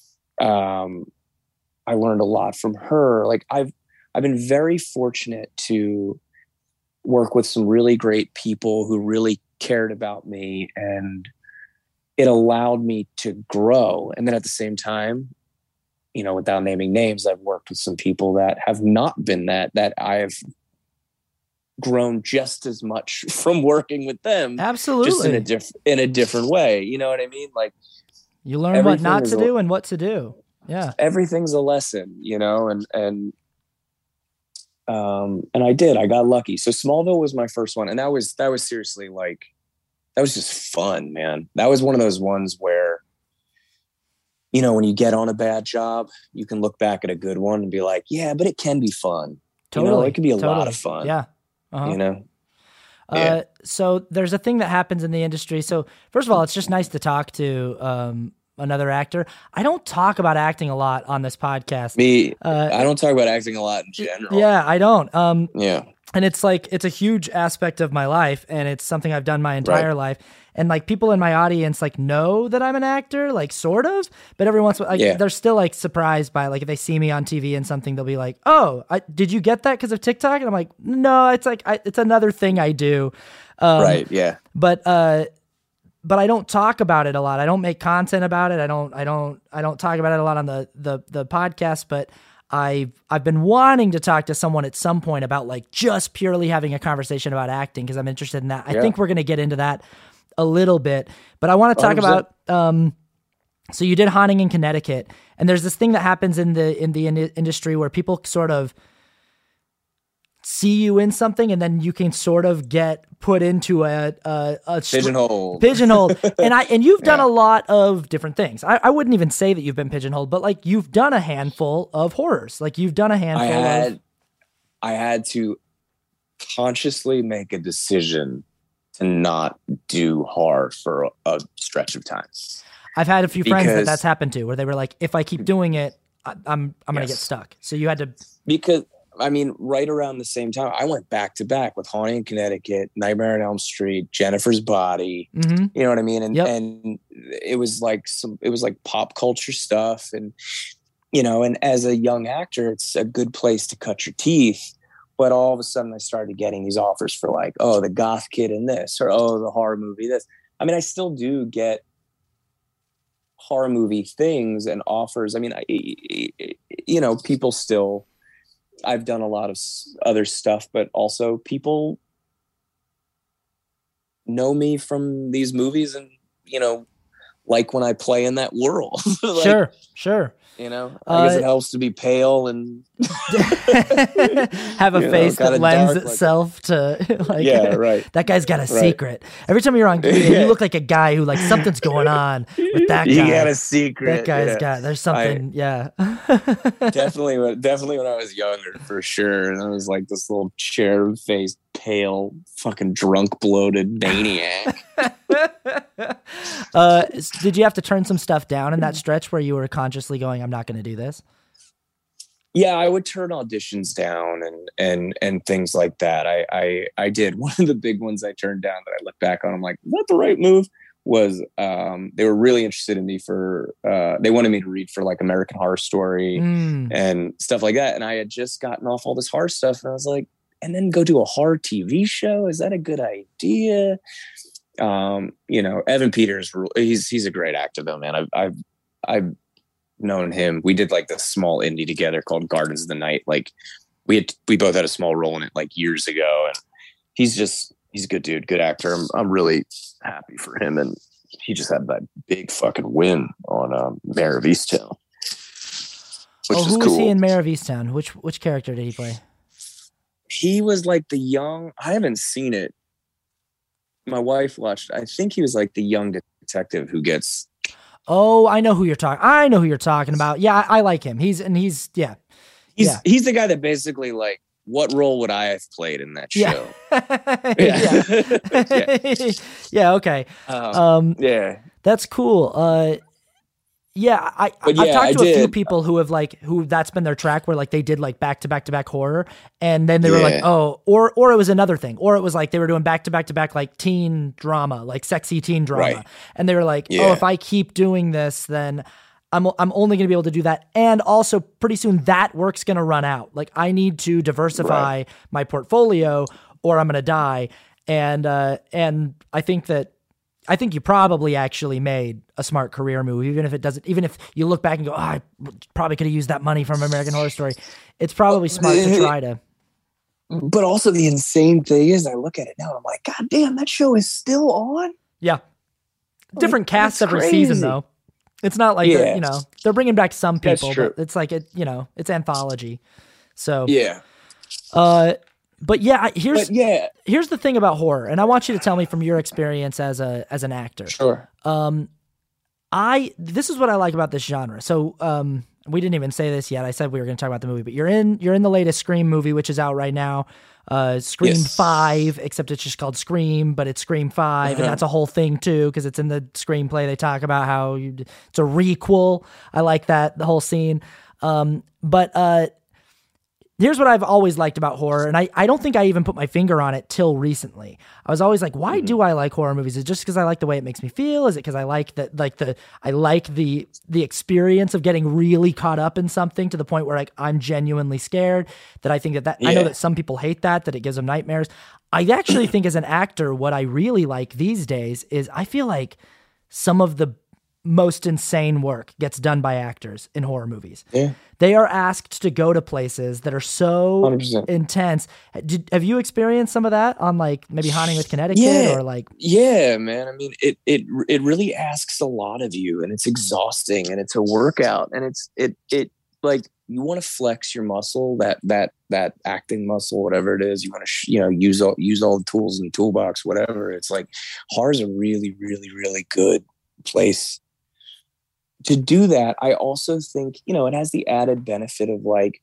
I learned a lot from her. Like I've been very fortunate to work with some really great people who really cared about me, and it allowed me to grow. And then at the same time, you know, without naming names, I've worked with some people that have not been that I've grown just as much from working with them. Absolutely. Just in a different way. You know what I mean? Like you learn what not to do and what to do. Yeah. Everything's a lesson, you know, and I did. I got lucky. So Smallville was my first one, and that was seriously like that was just fun, man. That was one of those ones where, you know, when you get on a bad job, you can look back at a good one and be like, yeah, but it can be fun. Totally. You know, it can be a lot of fun. Yeah. Uh-huh. You know? Yeah. So there's a thing that happens in the industry. So first of all, it's just nice to talk to another actor. I don't talk about acting a lot on this podcast. I don't talk about acting a lot in general. Yeah, I don't. Yeah. And it's like, it's a huge aspect of my life, and it's something I've done my entire life. And like people in my audience like know that I'm an actor, like sort of, but every once in a while, they're still like surprised by like if they see me on TV and something, they'll be like, "Oh, did you get that because of TikTok?" And I'm like, "No, it's like it's another thing I do." Right. Yeah. But I don't talk about it a lot. I don't make content about it. I don't talk about it a lot on the podcast. But I've been wanting to talk to someone at some point about like just purely having a conversation about acting because I'm interested in that. I think we're going to get into that a little bit, but I want to talk 100%. About, so you did Haunting in Connecticut, and there's this thing that happens in the industry where people sort of see you in something and then you can sort of get put into a pigeonholed. and you've done a lot of different things. I wouldn't even say that you've been pigeonholed, but like you've done a handful of horrors. Like you've done a handful I had to consciously make a decision to not do horror for a stretch of time. I've had a few friends that's happened to, where they were like, if I keep doing it, I'm going to get stuck. So you had to... Because, I mean, right around the same time, I went back to back with Haunting in Connecticut, Nightmare on Elm Street, Jennifer's Body. Mm-hmm. You know what I mean? And it was like pop culture stuff. And, you know, and as a young actor, it's a good place to cut your teeth. But all of a sudden I started getting these offers for like, oh, the goth kid in this, or, oh, the horror movie this. I mean, I still do get horror movie things and offers. I mean, you know, people still, I've done a lot of other stuff, but also people know me from these movies and, you know, like when I play in that world. Like, Sure. You know, I guess it helps to be pale and have a face that lends itself to like, right. That guy's got a secret. Every time you're on camera, you look like a guy who like something's going on with that guy. You got a secret. That guy's got, there's something. Definitely when I was younger, for sure. And I was like this little cherub-faced, pale, fucking drunk, bloated maniac. Did you have to turn some stuff down in that stretch where you were consciously going, I'm not going to do this? Yeah, I would turn auditions down and things like that. I did. One of the big ones I turned down that I look back on, I'm like, is that the right move? was they were really interested in me for they wanted me to read for like American Horror Story and stuff like that. And I had just gotten off all this horror stuff, and I was like, and then go do a horror TV show? Is that a good idea? You know, Evan Peters, he's a great actor though, man. I've known him. We did like this small indie together called Gardens of the Night. Like we both had a small role in it like years ago, and he's a good dude, good actor. I'm really happy for him, and he just had that big fucking win on Mayor of Easttown. Who was he in Mayor of Easttown? Which character did he play? He was like the young. I haven't seen it. My wife watched. I think he was like the young detective who gets. Oh, I know who you're talking about. Yeah, I like him. He's He's the guy that basically like. What role would I have played in that show? Yeah. Okay. Yeah. That's cool. I've talked to a few people who that's been their track where like they did like back to back to back horror, and then they were like, oh, or it was another thing, or it was like they were doing back to back to back like teen drama, like sexy teen drama, and they were like, oh, if I keep doing this, then I'm only going to be able to do that. And also pretty soon that work's going to run out. Like I need to diversify my portfolio or I'm going to die. And I think you probably actually made a smart career move, even if you look back and go, oh, I probably could have used that money from American Horror Story. It's probably smart to try to. But also the insane thing is I look at it now and I'm like, God damn, that show is still on. Yeah. Different casts every season though. It's not like they're bringing back some people, but it's like it's anthology. So but here's the thing about horror, and I want you to tell me from your experience as an actor. Sure. This is what I like about this genre. So we didn't even say this yet. I said we were going to talk about the movie, but you're in the latest Scream movie, which is out right now. Scream 5, except it's just called Scream, but it's Scream 5, and that's a whole thing too, because it's in the screenplay. They talk about how it's a requel. I like that, the whole scene. But here's what I've always liked about horror, and I don't think I even put my finger on it till recently. I was always like, why do I like horror movies? Is it just because I like the way it makes me feel? Is it because I like the experience of getting really caught up in something to the point where like I'm genuinely scared? That I think that I know that some people hate that it gives them nightmares. I actually think as an actor, what I really like these days is I feel like some of the most insane work gets done by actors in horror movies. Yeah. They are asked to go to places that are so 100%. Intense. Have you experienced some of that on like maybe Haunting with Connecticut or like? Yeah, man. I mean, it really asks a lot of you, and it's exhausting, and it's a workout, and it like you want to flex your muscle, that acting muscle, whatever it is. You want to use all the tools in the toolbox, whatever. It's like horror is a really, really, really good place to do that. I also think, it has the added benefit of like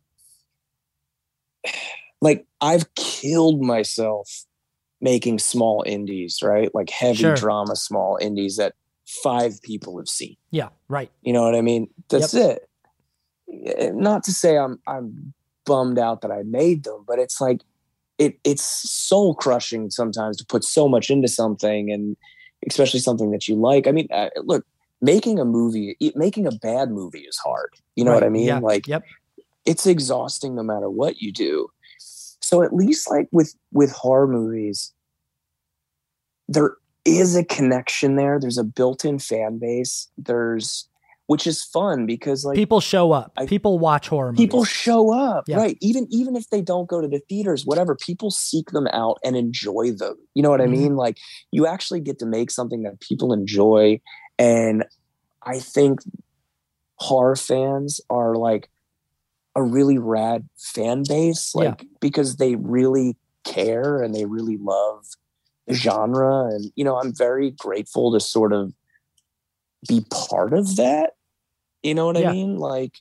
I've killed myself making small indies, right? Like heavy drama, small indies that 5 people have seen. Yeah. Right. You know what I mean? That's it. Not to say I'm bummed out that I made them, but it's like, it's soul crushing sometimes to put so much into something, and especially something that you like. I mean, look, making a bad movie is hard. You know what I mean? Yeah. It's exhausting no matter what you do. So at least like with horror movies, there is a connection there. There's a built-in fan base. Which is fun because like people show up. People watch horror movies. People show up, right? Even if they don't go to the theaters, whatever, people seek them out and enjoy them. You know what I mean? Like you actually get to make something that people enjoy. And I think horror fans are like a really rad fan base, because they really care and they really love the genre. And, I'm very grateful to sort of be part of that. You know what I mean? Like,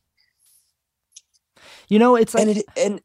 it's like,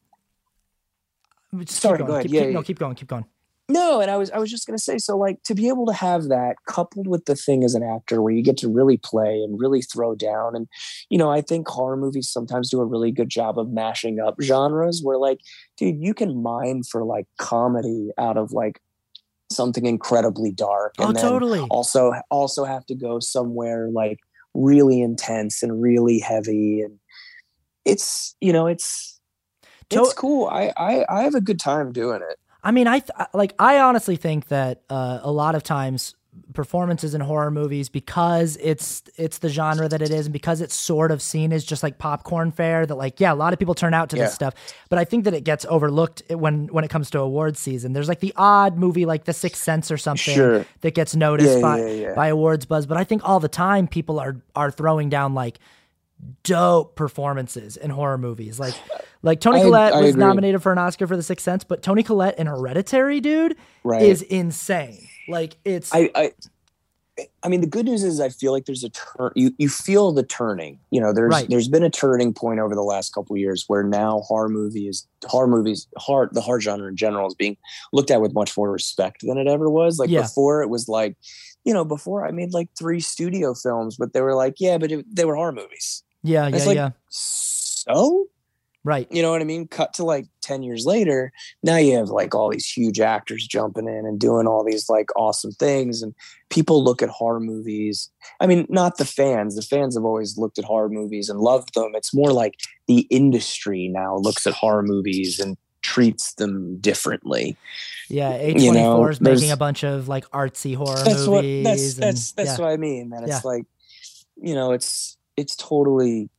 sorry, go ahead. Keep going. No, and I was just going to say, so like to be able to have that coupled with the thing as an actor where you get to really play and really throw down. And, I think horror movies sometimes do a really good job of mashing up genres where like, dude, you can mine for like comedy out of like something incredibly dark, and then totally. Also have to go somewhere like really intense and really heavy, and it's cool. I have a good time doing it. I mean, I honestly think that a lot of times performances in horror movies, because it's the genre that it is, and because it's sort of seen as just like popcorn fare, that like, yeah, a lot of people turn out to this stuff, but I think that it gets overlooked when it comes to awards season. There's like the odd movie like The Sixth Sense or something that gets noticed by awards buzz, but I think all the time people are throwing down like dope performances in horror movies. Like Toni Collette was nominated for an Oscar for The Sixth Sense, but Toni Collette in Hereditary, dude, is insane. Like it's, I mean, the good news is I feel like there's a turn. You feel the turning. There's been a turning point over the last couple of years where now the horror genre in general is being looked at with much more respect than it ever was. Like before, it was like, before I made like 3 studio films, but they were like, but they were horror movies. So. Right. You know what I mean? Cut to like 10 years later, now you have like all these huge actors jumping in and doing all these like awesome things. And people look at horror movies. I mean, not the fans. The fans have always looked at horror movies and loved them. It's more like the industry now looks at horror movies and treats them differently. Yeah, A24 is making a bunch of like artsy horror movies. That's what I mean. That it's like, it's totally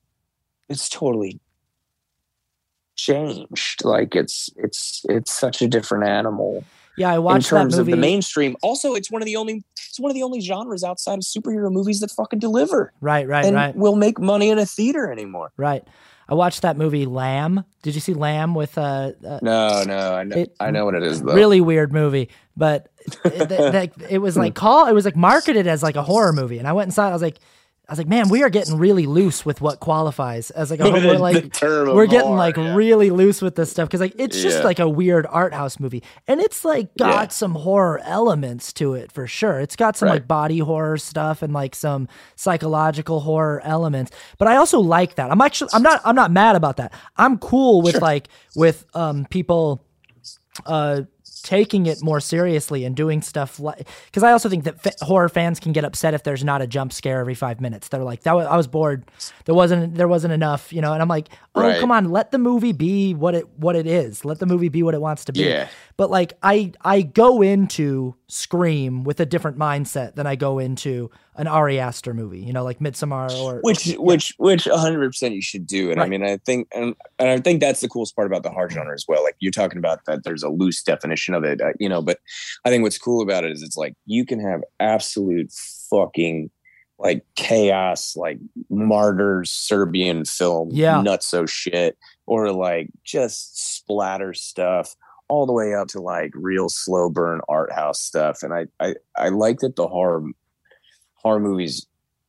changed. Like it's such a different animal. Yeah, I watched that movie. In terms of the mainstream. Also, it's one of the only genres outside of superhero movies that fucking deliver. Right. Will make money in a theater anymore. Right. I watched that movie Lamb. Did you see Lamb with No, I know what it is though. Really weird movie, but it was like marketed as like a horror movie, and I went and saw it. I was like, man, we are getting really loose with what qualifies as like we're getting like really loose with this stuff, because like it's just like a weird art house movie, and it's like got some horror elements to it for sure. It's got some like body horror stuff and like some psychological horror elements. But I also like that. I'm not mad about that. I'm cool with with people taking it more seriously and doing stuff like, because I also think that horror fans can get upset if there's not a jump scare every 5 minutes. They're like, I was bored. There wasn't enough, and I'm like, come on, let the movie be what it is. Let the movie be what it wants to be. Yeah. But like, I go into Scream with a different mindset than I go into an Ari Aster movie, like Midsommar or which 100% you should do. And I mean, I think that's the coolest part about the horror genre as well. Like you're talking about that there's a loose definition of it, but I think what's cool about it is it's like you can have absolute fucking like chaos, like martyrs, Serbian film, nutso shit, or like just splatter stuff, all the way up to like real slow burn art house stuff. And I like that the horror movies,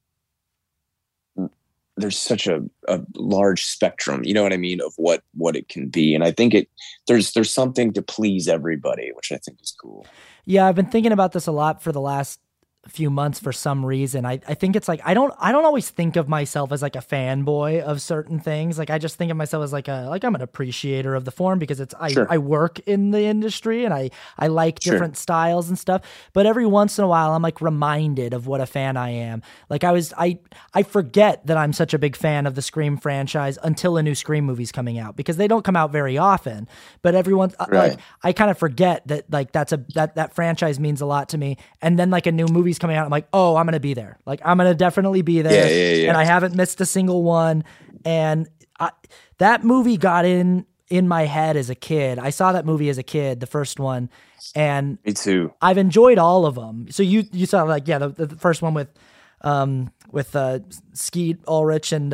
there's such a large spectrum, you know what I mean, of what it can be. And I think there's something to please everybody, which I think is cool. Yeah, I've been thinking about this a lot for the last few months for some reason. I think it's like I don't always think of myself as like a fanboy of certain things. Like I just think of myself as like I'm an appreciator of the form, because I work in the industry and I like different styles and stuff. But every once in a while I'm like reminded of what a fan I am. Like I forget that I'm such a big fan of the Scream franchise until a new Scream movie's coming out, because they don't come out very often. But everyone like I kind of forget that like that franchise means a lot to me. And then like a new movie's coming out, I'm like, oh, I'm gonna be there. Like I'm gonna definitely be there. And I haven't missed a single one. And that movie got in my head as a kid. I saw that movie as a kid, the first one, and me too. I've enjoyed all of them. So you saw like the first one with Skeet Ulrich and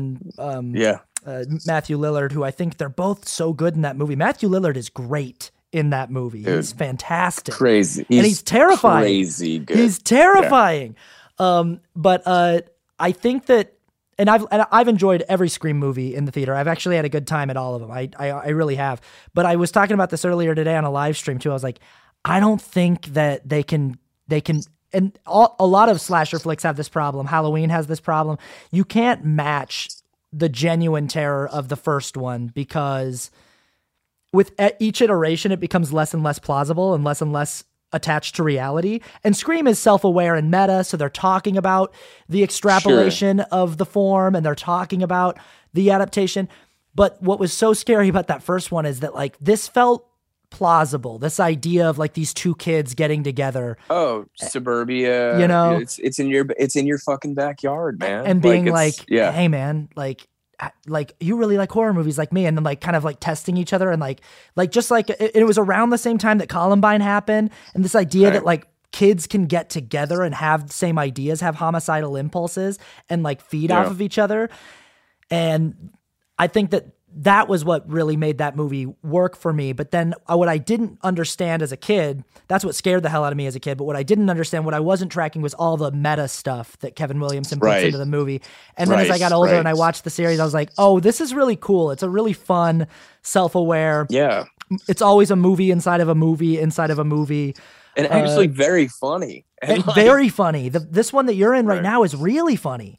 Matthew Lillard, who I think they're both so good in that movie. Matthew Lillard is great in that movie. Dude, he's fantastic. Crazy. And he's terrifying. Crazy good. He's terrifying. Yeah. But I think that, and I've enjoyed every Scream movie in the theater. I've actually had a good time at all of them. I really have. But I was talking about this earlier today on a live stream too. I was like, I don't think that they can, and a lot of slasher flicks have this problem. Halloween has this problem. You can't match the genuine terror of the first one, because with each iteration, it becomes less and less plausible and less attached to reality. And Scream is self-aware and meta, so they're talking about the extrapolation of the form, and they're talking about the adaptation. But what was so scary about that first one is that like this felt plausible. This idea of like these two kids getting together. Oh, suburbia. You know, it's in your fucking backyard, man. And being hey man, like you really like horror movies like me, and then like kind of like testing each other, and like just like it was around the same time that Columbine happened, and this idea that like kids can get together and have the same ideas, have homicidal impulses, and like feed off of each other. And I think that was what really made that movie work for me. But then what I didn't understand as a kid, that's what scared the hell out of me as a kid. But what I didn't understand, what I wasn't tracking, was all the meta stuff that Kevin Williamson puts into the movie. And then as I got older and I watched the series, I was like, oh, this is really cool. It's a really fun, self-aware. Yeah. It's always a movie inside of a movie inside of a movie. And actually very funny. And very funny. This one that you're in right now is really funny.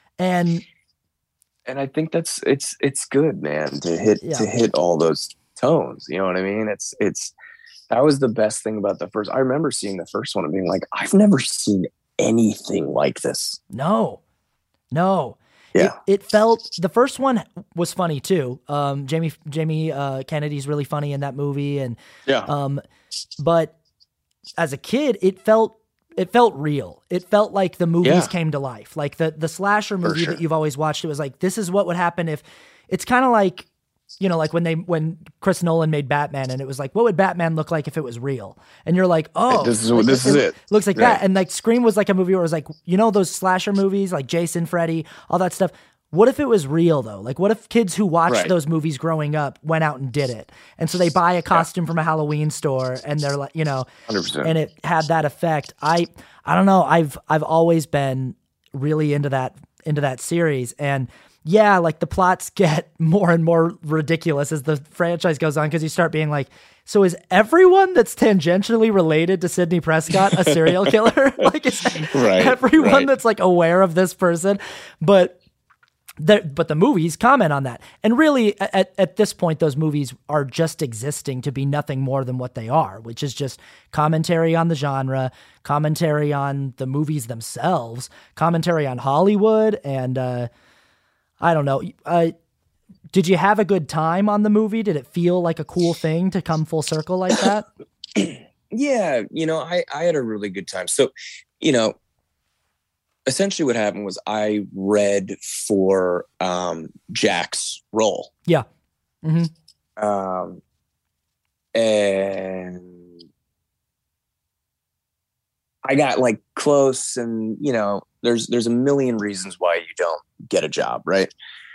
And I think it's good, man, to hit all those tones. You know what I mean? It's that was the best thing about the first. I remember seeing the first one and being like, I've never seen anything like this. No. Yeah. It felt, the first one was funny too. Jamie Kennedy's really funny in that movie, and but as a kid, it felt real. It felt like the movies came to life. Like the slasher movie that you've always watched, it was like, this is what would happen if, it's kind of like, you know, like when Chris Nolan made Batman, and it was like, what would Batman look like if it was real? And you're like, oh, this is it. Looks like that. And like Scream was like a movie where it was like, you know, those slasher movies like Jason, Freddy, all that stuff. What if it was real though? Like what if kids who watched those movies growing up went out and did it? And so they buy a costume from a Halloween store, and they're like, you know, 100%. And it had that effect. I don't know. I've always been really into that series. And yeah, like the plots get more and more ridiculous as the franchise goes on, because you start being like, so is everyone that's tangentially related to Sidney Prescott a serial killer? Like is everyone that's like aware of this person? But the movies comment on that. And really, at this point, those movies are just existing to be nothing more than what they are, which is just commentary on the genre, commentary on the movies themselves, commentary on Hollywood. And I don't know. Did you have a good time on the movie? Did it feel like a cool thing to come full circle like that? Yeah, you know, I had a really good time. So, you know, essentially what happened was I read for Jack's role. Yeah. Mm-hmm. And I got like close, and you know, there's a million reasons why you don't get a job, right?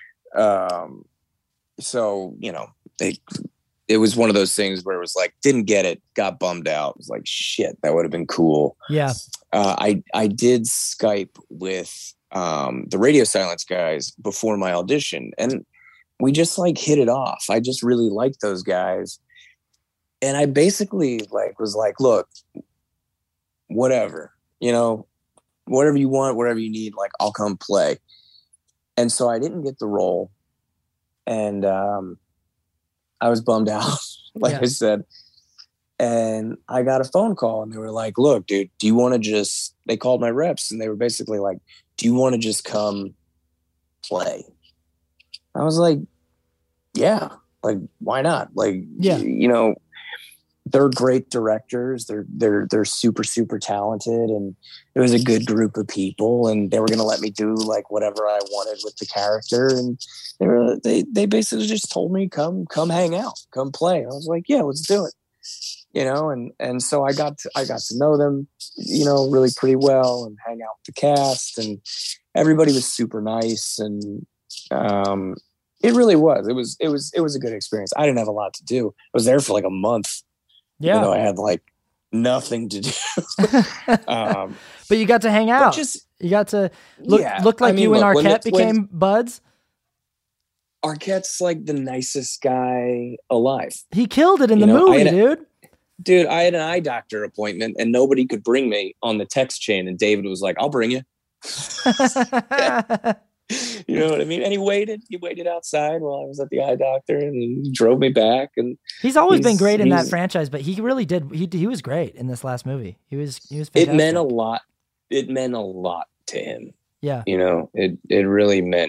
So, you know, it was one of those things where it was like, didn't get it, got bummed out. It was like, shit, that would have been cool. Yeah. I did Skype with the Radio Silence guys before my audition, and we just like hit it off. I just really liked those guys. And I basically like was like, look, whatever, you know, whatever you want, whatever you need, like I'll come play. And so I didn't get the role. And I was bummed out, like I said. And I got a phone call, and they were like, look, dude, do you want to just, they called my reps, and they were basically like, do you want to just come play? I was like, yeah, like, why not? Like, you know, they're great directors. They're super, super talented. And it was a good group of people, and they were going to let me do like whatever I wanted with the character. And they basically just told me, come hang out, come play. I was like, yeah, let's do it. You know, and so I got to know them, you know, really pretty well, and hang out with the cast, and everybody was super nice. And it really was. It was a good experience. I didn't have a lot to do. I was there for like a month. Yeah. You know, I had like nothing to do. But you got to hang out. You got to look like you and Arquette became buds. Arquette's like the nicest guy alive. He killed it in the movie, dude. Dude, I had an eye doctor appointment, and nobody could bring me on the text chain. And David was like, I'll bring you. You know what I mean? And he waited outside while I was at the eye doctor, and he drove me back. And he's always been great in that franchise, but he really did. He was great in this last movie. He was fantastic. It meant a lot. It meant a lot to him. Yeah. You know, it really meant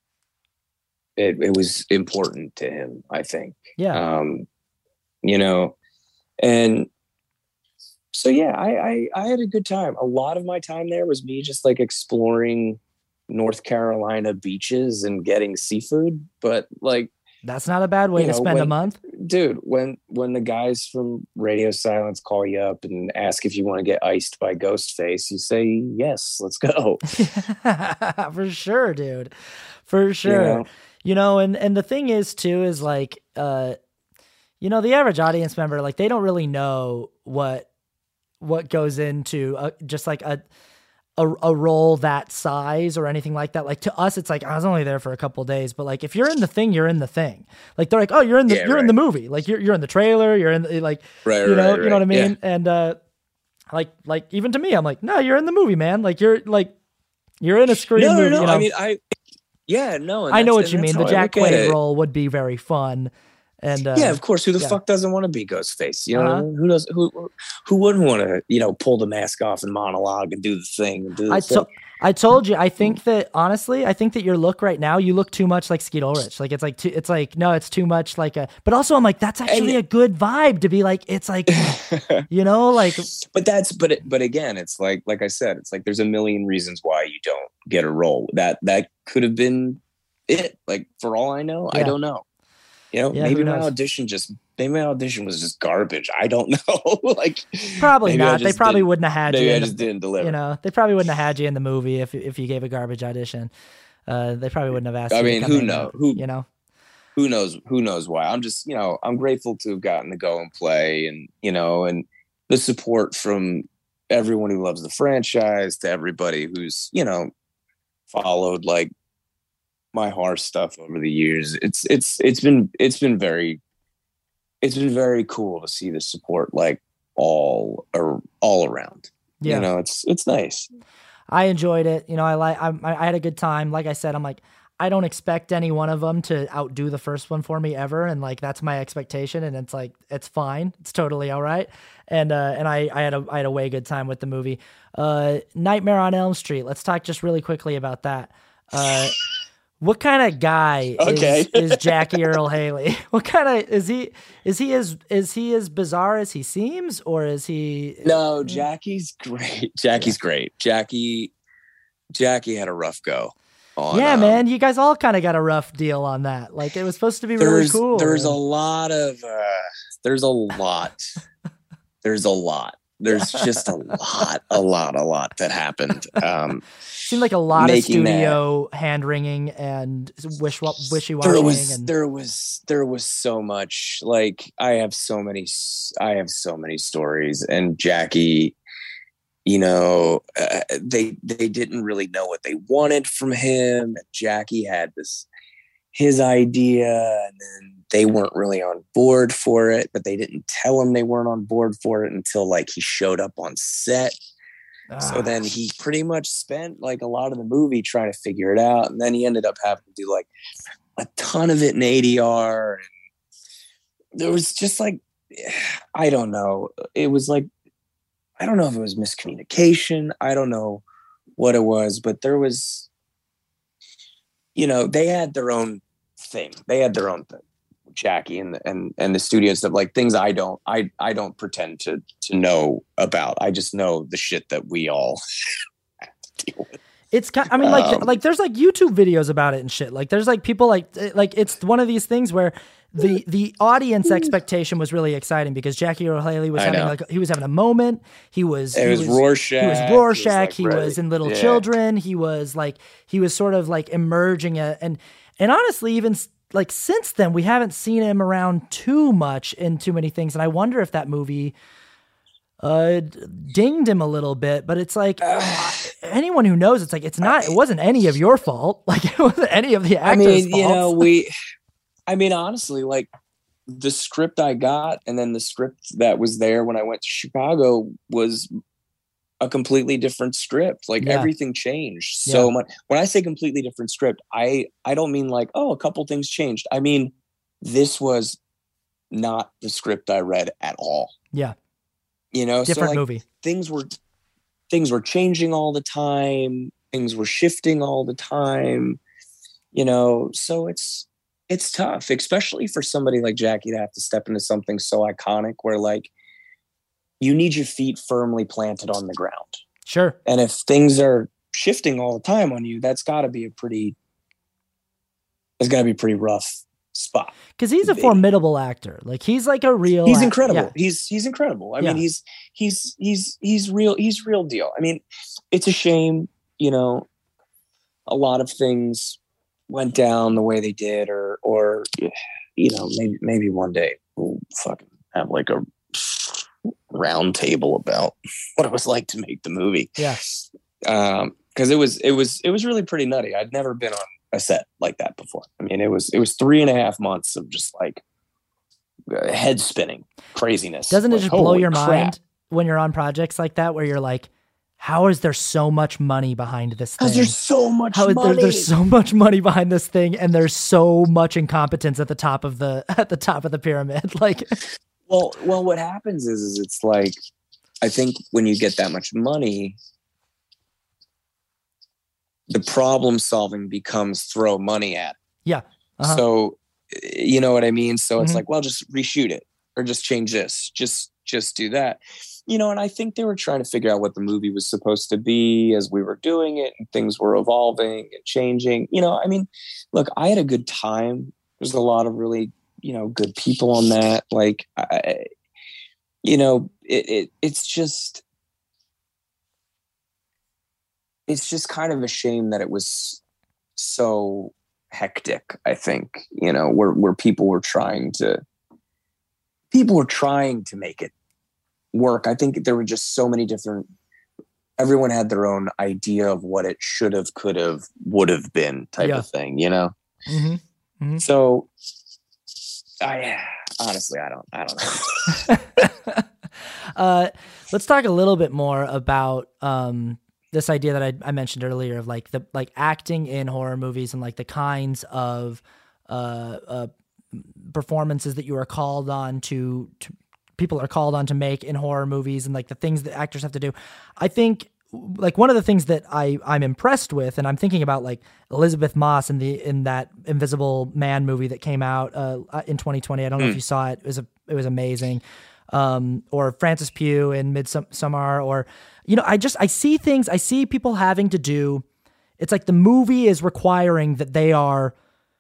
it was important to him, I think. Yeah. You know, and so, yeah, I had a good time. A lot of my time there was me just like exploring North Carolina beaches and getting seafood, but like that's not a bad way to spend a month, dude. When the guys from Radio Silence call you up and ask if you want to get iced by Ghostface, you say yes, let's go. For sure, dude, for sure. You know, and the thing is too is like you know, the average audience member, like they don't really know what goes into just like a role that size or anything like that. Like to us, it's like, I was only there for a couple of days, but like, if you're in the thing, you're in the thing. Like they're like, oh, you're in the movie. Like you're in the trailer, you're in the, like, you know what I mean? Yeah. And, like even to me, I'm like, no, you're in the movie, man. Like you're in a screen movie. No. You know? I mean, I know what you mean. The Jack Quaid role would be very fun. And yeah, of course. Who the fuck doesn't want to be Ghostface? You know, who does? Who wouldn't want to? You know, pull the mask off and monologue and do the thing. And do the thing. I told you. I think that honestly, I think that your look right now, you look too much like Skeet Ulrich. Like it's like no, it's too much like a. But also, I'm like, that's actually a good vibe to be like. It's like, you know, like. But again, it's like I said, it's like there's a million reasons why you don't get a role. That could have been it. Like for all I know, I don't know. You know, maybe my audition was just garbage. I don't know. Like probably not. They probably wouldn't have had you. Maybe I just didn't deliver. You know, they probably wouldn't have had you in the movie if you gave a garbage audition. They probably wouldn't have asked. I mean, who knows? Who knows why? I'm just, you know, I'm grateful to have gotten to go and play, and you know, and the support from everyone who loves the franchise to everybody who's, you know, followed like my horror stuff over the years. It's been very cool to see the support like all around. Yeah. You know, it's nice. I enjoyed it. You know, I had a good time. Like I said, I'm like, I don't expect any one of them to outdo the first one for me ever. And like, that's my expectation. And it's like, it's fine. It's totally all right. And I had a way good time with the movie. Nightmare on Elm Street. Let's talk just really quickly about that. What kind of guy is Jackie Earle Haley? What kind of is he as bizarre as he seems, or is he? No, Jackie's great. Jackie's great. Jackie had a rough go. Man, you guys all kind of got a rough deal on that. Like it was supposed to be really cool. There's a lot. There's just a lot that happened. Seemed like a lot of studio hand wringing and wishy-washy. There was so much. Like I have so many stories, and Jackie, you know, they didn't really know what they wanted from him. Jackie had his idea, and then they weren't really on board for it, but they didn't tell him they weren't on board for it until like he showed up on set. So then he pretty much spent like a lot of the movie trying to figure it out. And then he ended up having to do like a ton of it in ADR. And there was just like, I don't know. It was like, I don't know if it was miscommunication. I don't know what it was, but there was, you know, they had their own thing. Jackie and the studio stuff, like things I don't pretend to know about. I just know the shit that we all have to deal with. It's I mean, like there's like YouTube videos about it and shit. Like there's like people like it's one of these things where the audience expectation was really exciting because Jackie Earle Haley was having a moment. He was Rorschach. He was in Little Children. He was sort of like emerging and honestly, even like since then, we haven't seen him around too much in too many things. And I wonder if that movie dinged him a little bit, but it's like anyone who knows, it's like, it wasn't any of your fault. Like it wasn't any of the actors' fault. You know, honestly, like the script I got and then the script that was there when I went to Chicago was a completely different script. Like everything changed so much. When I say completely different script, I don't mean like, oh, a couple things changed. I mean, this was not the script I read at all. Yeah. You know, different so like movie. Things were changing all the time. Things were shifting all the time, you know, so it's tough, especially for somebody like Jackie to have to step into something so iconic where like you need your feet firmly planted on the ground. Sure. And if things are shifting all the time on you, that's got to be a pretty rough spot. Because he's a formidable actor. Like he's like a real. He's incredible. Yeah. He's incredible. I mean, he's real. He's real deal. I mean, it's a shame, you know, a lot of things went down the way they did, or you know, maybe one day we'll fucking have like a round table about what it was like to make the movie. Yeah. Because it was really pretty nutty. I'd never been on a set like that before. I mean, it was 3.5 months of just like head spinning craziness. Doesn't it like, just blow your mind when you're on projects like that, where you're like, how is there so much money behind this thing? Because there's so much money. There's so much money behind this thing, and there's so much incompetence at the top of the pyramid. Like, well, what happens is it's like, I think when you get that much money, the problem solving becomes throw money at it. Yeah. Uh-huh. So, you know what I mean? So it's like, well, just reshoot it or just change this, just do that. You know, and I think they were trying to figure out what the movie was supposed to be as we were doing it, and things were evolving and changing. You know, I mean, look, I had a good time. There's a lot of really, you know, good people on that. Like, you know, it's just kind of a shame that it was so hectic, I think, you know, where people were trying to make it work. I think there were just so many different, everyone had their own idea of what it should have, could have, would have been type of thing, you know? Mm-hmm. Mm-hmm. So honestly, I don't know. Let's talk a little bit more about, this idea that I mentioned earlier of like the acting in horror movies and like the kinds of performances that you are called on to people are called on to make in horror movies, and like the things that actors have to do. I think like one of the things that I'm impressed with, and I'm thinking about like Elizabeth Moss in that Invisible Man movie that came out in 2020. I don't know if you saw it. It was amazing. Or Frances Pugh in Midsommar, or, you know, I see people having to do, it's like the movie is requiring that they are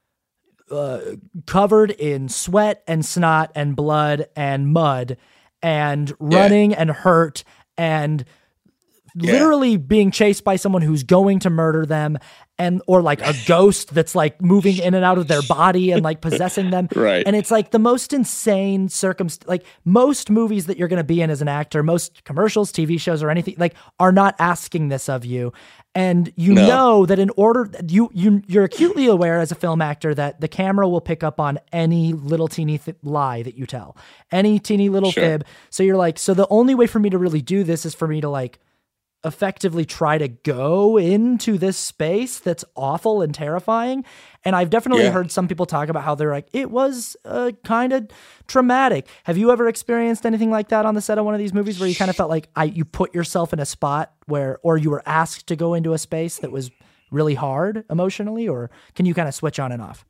covered in sweat and snot and blood and mud and running and hurt and literally being chased by someone who's going to murder them, and or like a ghost that's like moving in and out of their body and like possessing them. Right. And it's like the most insane circumstance. Like most movies that you're going to be in as an actor, most commercials, TV shows, or anything like are not asking this of you. And you know that in order, you're acutely aware as a film actor that the camera will pick up on any little teeny lie that you tell, any teeny little fib. So you're like, so the only way for me to really do this is for me to like effectively try to go into this space that's awful and terrifying. And I've definitely heard some people talk about how they're like, it was kind of traumatic. Have you ever experienced anything like that on the set of one of these movies where you kind of felt like you put yourself in a spot where, or you were asked to go into a space that was really hard emotionally, or can you kind of switch on and off?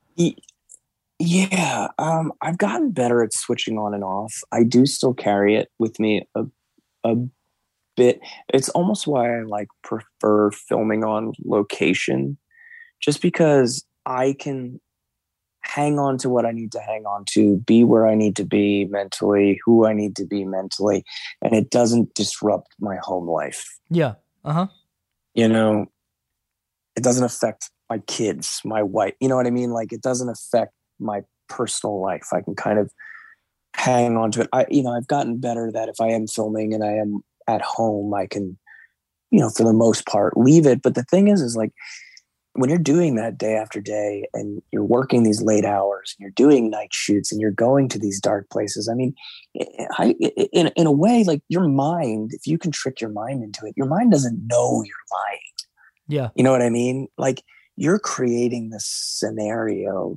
Yeah. I've gotten better at switching on and off. I do still carry it with me a bit. It's almost why I like prefer filming on location, just because I can hang on to what I need to hang on to, be where I need to be mentally, who I need to be mentally, and it doesn't disrupt my home life. Yeah. Uh-huh. You know, it doesn't affect my kids, my wife, you know what I mean? Like it doesn't affect my personal life. I can kind of hang on to it. I've gotten better that if I am filming and I am at home, I can, you know, for the most part leave it. But the thing is like when you're doing that day after day and you're working these late hours and you're doing night shoots and you're going to these dark places, I mean, in a way, like your mind, if you can trick your mind into it, your mind doesn't know you're lying. Yeah. You know what I mean? Like you're creating this scenario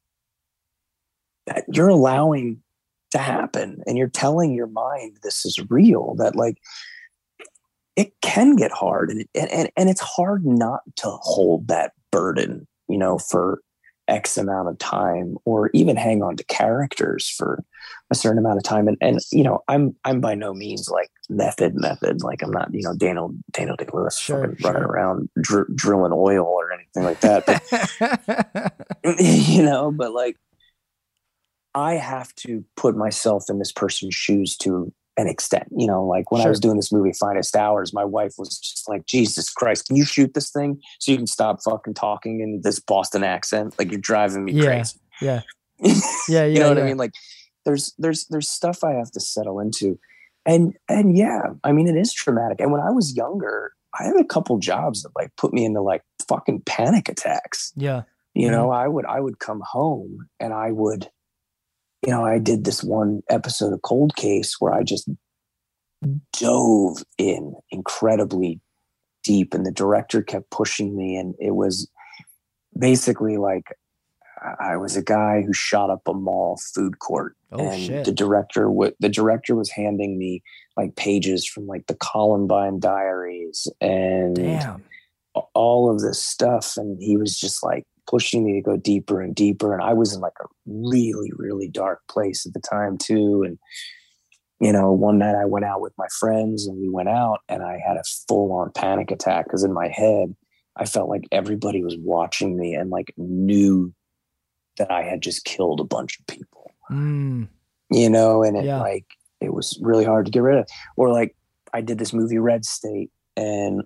that you're allowing to happen, and you're telling your mind this is real, that like it can get hard, and it's hard not to hold that burden, you know, for X amount of time, or even hang on to characters for a certain amount of time. And you know, I'm by no means like method. Like I'm not, you know, Daniel Day-Lewis running around drilling oil or anything like that. But, you know, but like I have to put myself in this person's shoes to an extent, you know, like when I was doing this movie, Finest Hours, my wife was just like, Jesus Christ, can you shoot this thing so you can stop fucking talking in this Boston accent? Like you're driving me crazy. Yeah. You know what I mean? Like there's stuff I have to settle into. And yeah, I mean, it is traumatic. And when I was younger, I had a couple jobs that like put me into like fucking panic attacks. Yeah. You know, I would come home and I would, you know, I did this one episode of Cold Case where I just dove in incredibly deep, and the director kept pushing me. And it was basically like I was a guy who shot up a mall food court. Shit. The director was handing me like pages from like the Columbine Diaries and all of this stuff. And he was just like pushing me to go deeper and deeper. And I was in like a really, really dark place at the time too. And, you know, one night I went out with my friends and we went out and I had a full on panic attack because in my head, I felt like everybody was watching me and like knew that I had just killed a bunch of people, you know, and it was really hard to get rid of. Or like I did this movie Red State and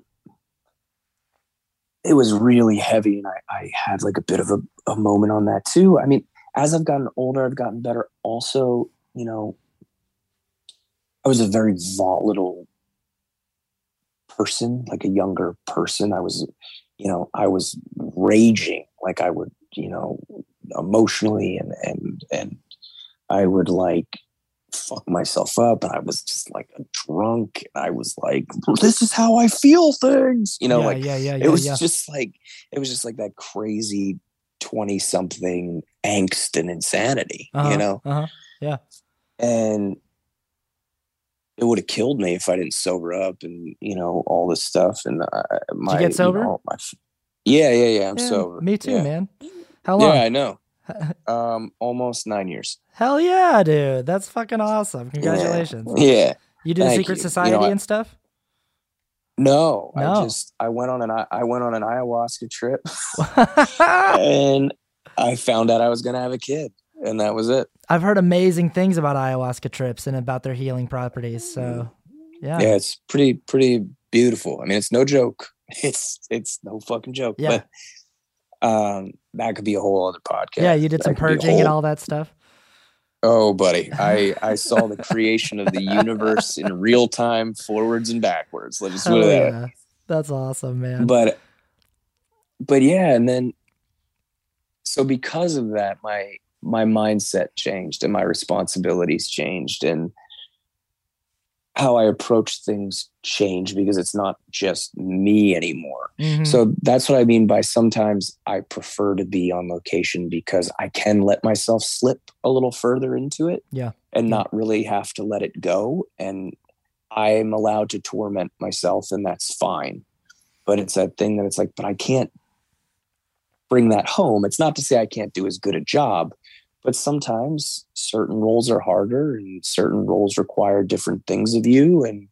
it was really heavy, and I had like a bit of a moment on that too. I mean, as I've gotten older, I've gotten better. Also, you know, I was a very volatile person, like a younger person. I was raging, like I would, you know, emotionally and I would like fuck myself up, and I was just like a drunk, and I was like, this is how I feel things, you know, it was just like that crazy 20 something angst and insanity, you know? And it would have killed me if I didn't sober up and, you know, all this stuff. And did you get sober? You know, I'm sober. Me too, man. How long? Yeah, I know. Almost 9 years. Hell yeah, dude. That's fucking awesome. Congratulations. Yeah. You did a secret society and stuff? No. I went on an ayahuasca trip and I found out I was going to have a kid, and that was it. I've heard amazing things about ayahuasca trips and about their healing properties. So yeah, it's pretty beautiful. I mean, it's no joke. It's no fucking joke. Yeah. But that could be a whole other podcast. Yeah, you did some purging and all that stuff. Oh, buddy, I saw the creation of the universe in real time, forwards and backwards. Let's just put it that way. That's awesome, man. But yeah, and then so because of that, my mindset changed and my responsibilities changed, and how I approach things changed because it's not just me anymore. Mm-hmm. So that's what I mean by sometimes I prefer to be on location because I can let myself slip a little further into it and not really have to let it go. And I'm allowed to torment myself, and that's fine. But it's that thing that it's like, but I can't bring that home. It's not to say I can't do as good a job, but sometimes certain roles are harder and certain roles require different things of you. And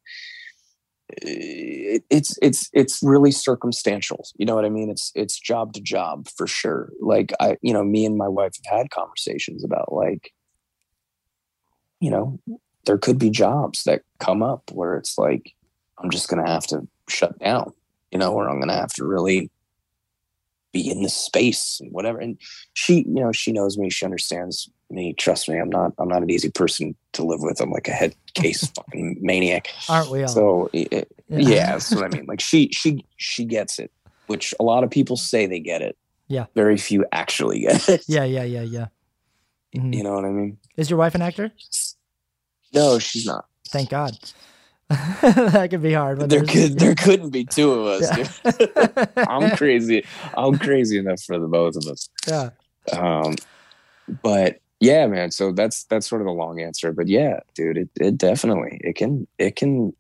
it's really circumstantial. You know what I mean? It's job to job for sure. Like me and my wife have had conversations about like, you know, there could be jobs that come up where it's like, I'm just going to have to shut down, you know, or I'm going to have to really be in this space and whatever. And she knows me, she understands me. Trust me, I'm not an easy person to live with. I'm like a head case fucking maniac. Aren't we all? So yeah, that's what I mean. Like she gets it which a lot of people say they get it. Yeah. Very few actually get it. Yeah. Mm-hmm. You know what I mean? Is your wife an actor? No, she's not. Thank God. That could be hard. There couldn't be two of us. Yeah. I'm crazy. I'm crazy enough for the both of us. Yeah. But yeah, man. So that's sort of a long answer. But yeah, dude, it definitely it can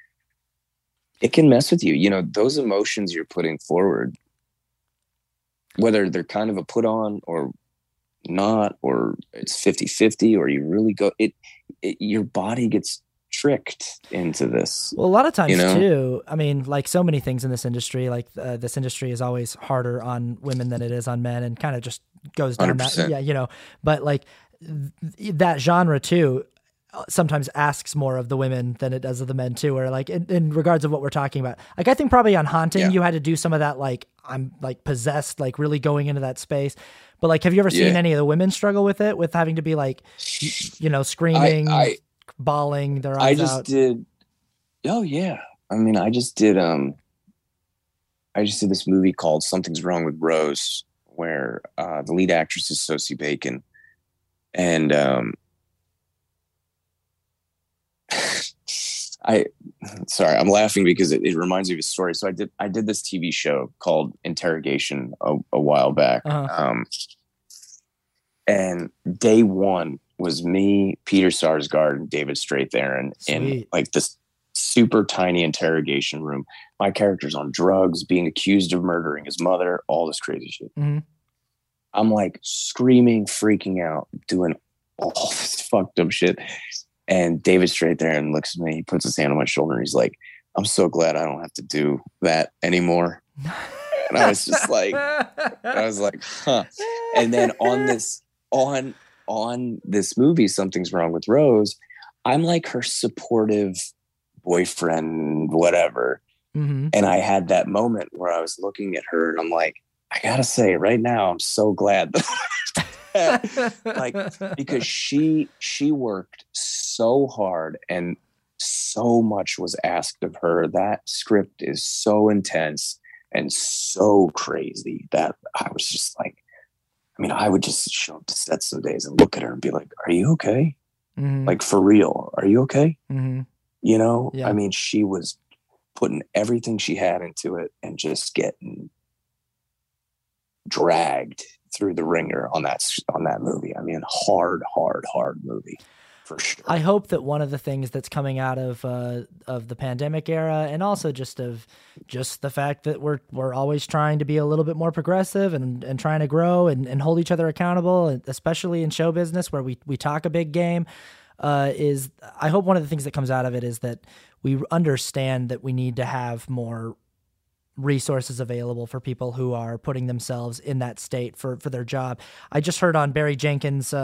mess with you. You know, those emotions you're putting forward, whether they're kind of a put on or not, or it's 50-50, or you really go your body gets tricked into this. Well, a lot of times too, I mean, like so many things in this industry, like this industry is always harder on women than it is on men, and kind of just goes down 100%. That, yeah, you know, but like that genre too sometimes asks more of the women than it does of the men too, or like in regards of what we're talking about. Like I think probably on Haunting, you had to do some of that, like I'm like possessed, like really going into that space. But like, have you ever seen any of the women struggle with it, with having to be like, you know, screaming, bawling their eyes out? Oh yeah. I mean, I just did this movie called Something's Wrong with Rose, where the lead actress is Sosie Bacon. And I'm laughing because it reminds me of a story. So I did this TV show called Interrogation a while back. Uh-huh. And day one was me, Peter Sarsgaard, and David Strathairn in like this super tiny interrogation room. My character's on drugs, being accused of murdering his mother, all this crazy shit. Mm-hmm. I'm like screaming, freaking out, doing all this fucked up shit. And David Strathairn looks at me, he puts his hand on my shoulder, and he's like, I'm so glad I don't have to do that anymore. And I was just like, huh. And then on this movie, Something's Wrong with Rose, I'm like her supportive boyfriend, whatever. Mm-hmm. And I had that moment where I was looking at her and I'm like, I gotta say right now, I'm so glad that like, because she worked so hard and so much was asked of her. That script is so intense and so crazy that I was just like, I mean, I would just show up to set some days and look at her and be like, are you okay? Mm-hmm. Like, for real, are you okay? Mm-hmm. You know, yeah. I mean, she was putting everything she had into it and just getting dragged through the ringer on that movie. I mean, hard movie. For sure. I hope that one of the things that's coming out of the pandemic era, and also just the fact that we're always trying to be a little bit more progressive and trying to grow and hold each other accountable, and especially in show business where we talk a big game, is I hope one of the things that comes out of it is that we understand that we need to have more resources available for people who are putting themselves in that state for their job. I just heard on Barry Jenkins'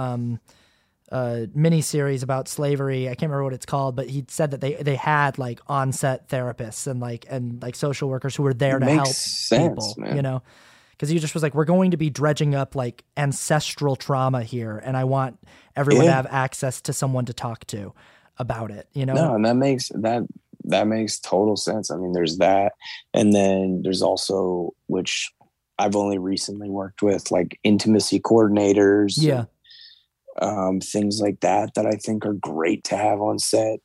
mini series about slavery. I can't remember what it's called, but he said that they had like on-set therapists and social workers who were there to help people, man. You know, because he just was like, we're going to be dredging up like ancestral trauma here, and I want everyone to have access to someone to talk to about it, you know? No, and that makes total sense. I mean, there's that, and then there's also, which I've only recently worked with, like intimacy coordinators. Yeah. Things like that I think are great to have on set.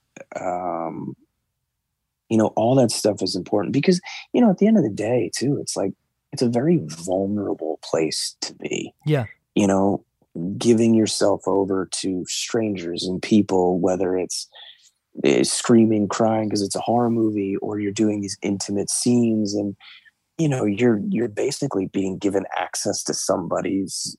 You know, all that stuff is important because, you know, at the end of the day too, it's like, it's a very vulnerable place to be. Yeah. You know, giving yourself over to strangers and people, whether it's screaming, crying because it's a horror movie, or you're doing these intimate scenes, and, you know, you're basically being given access to somebody's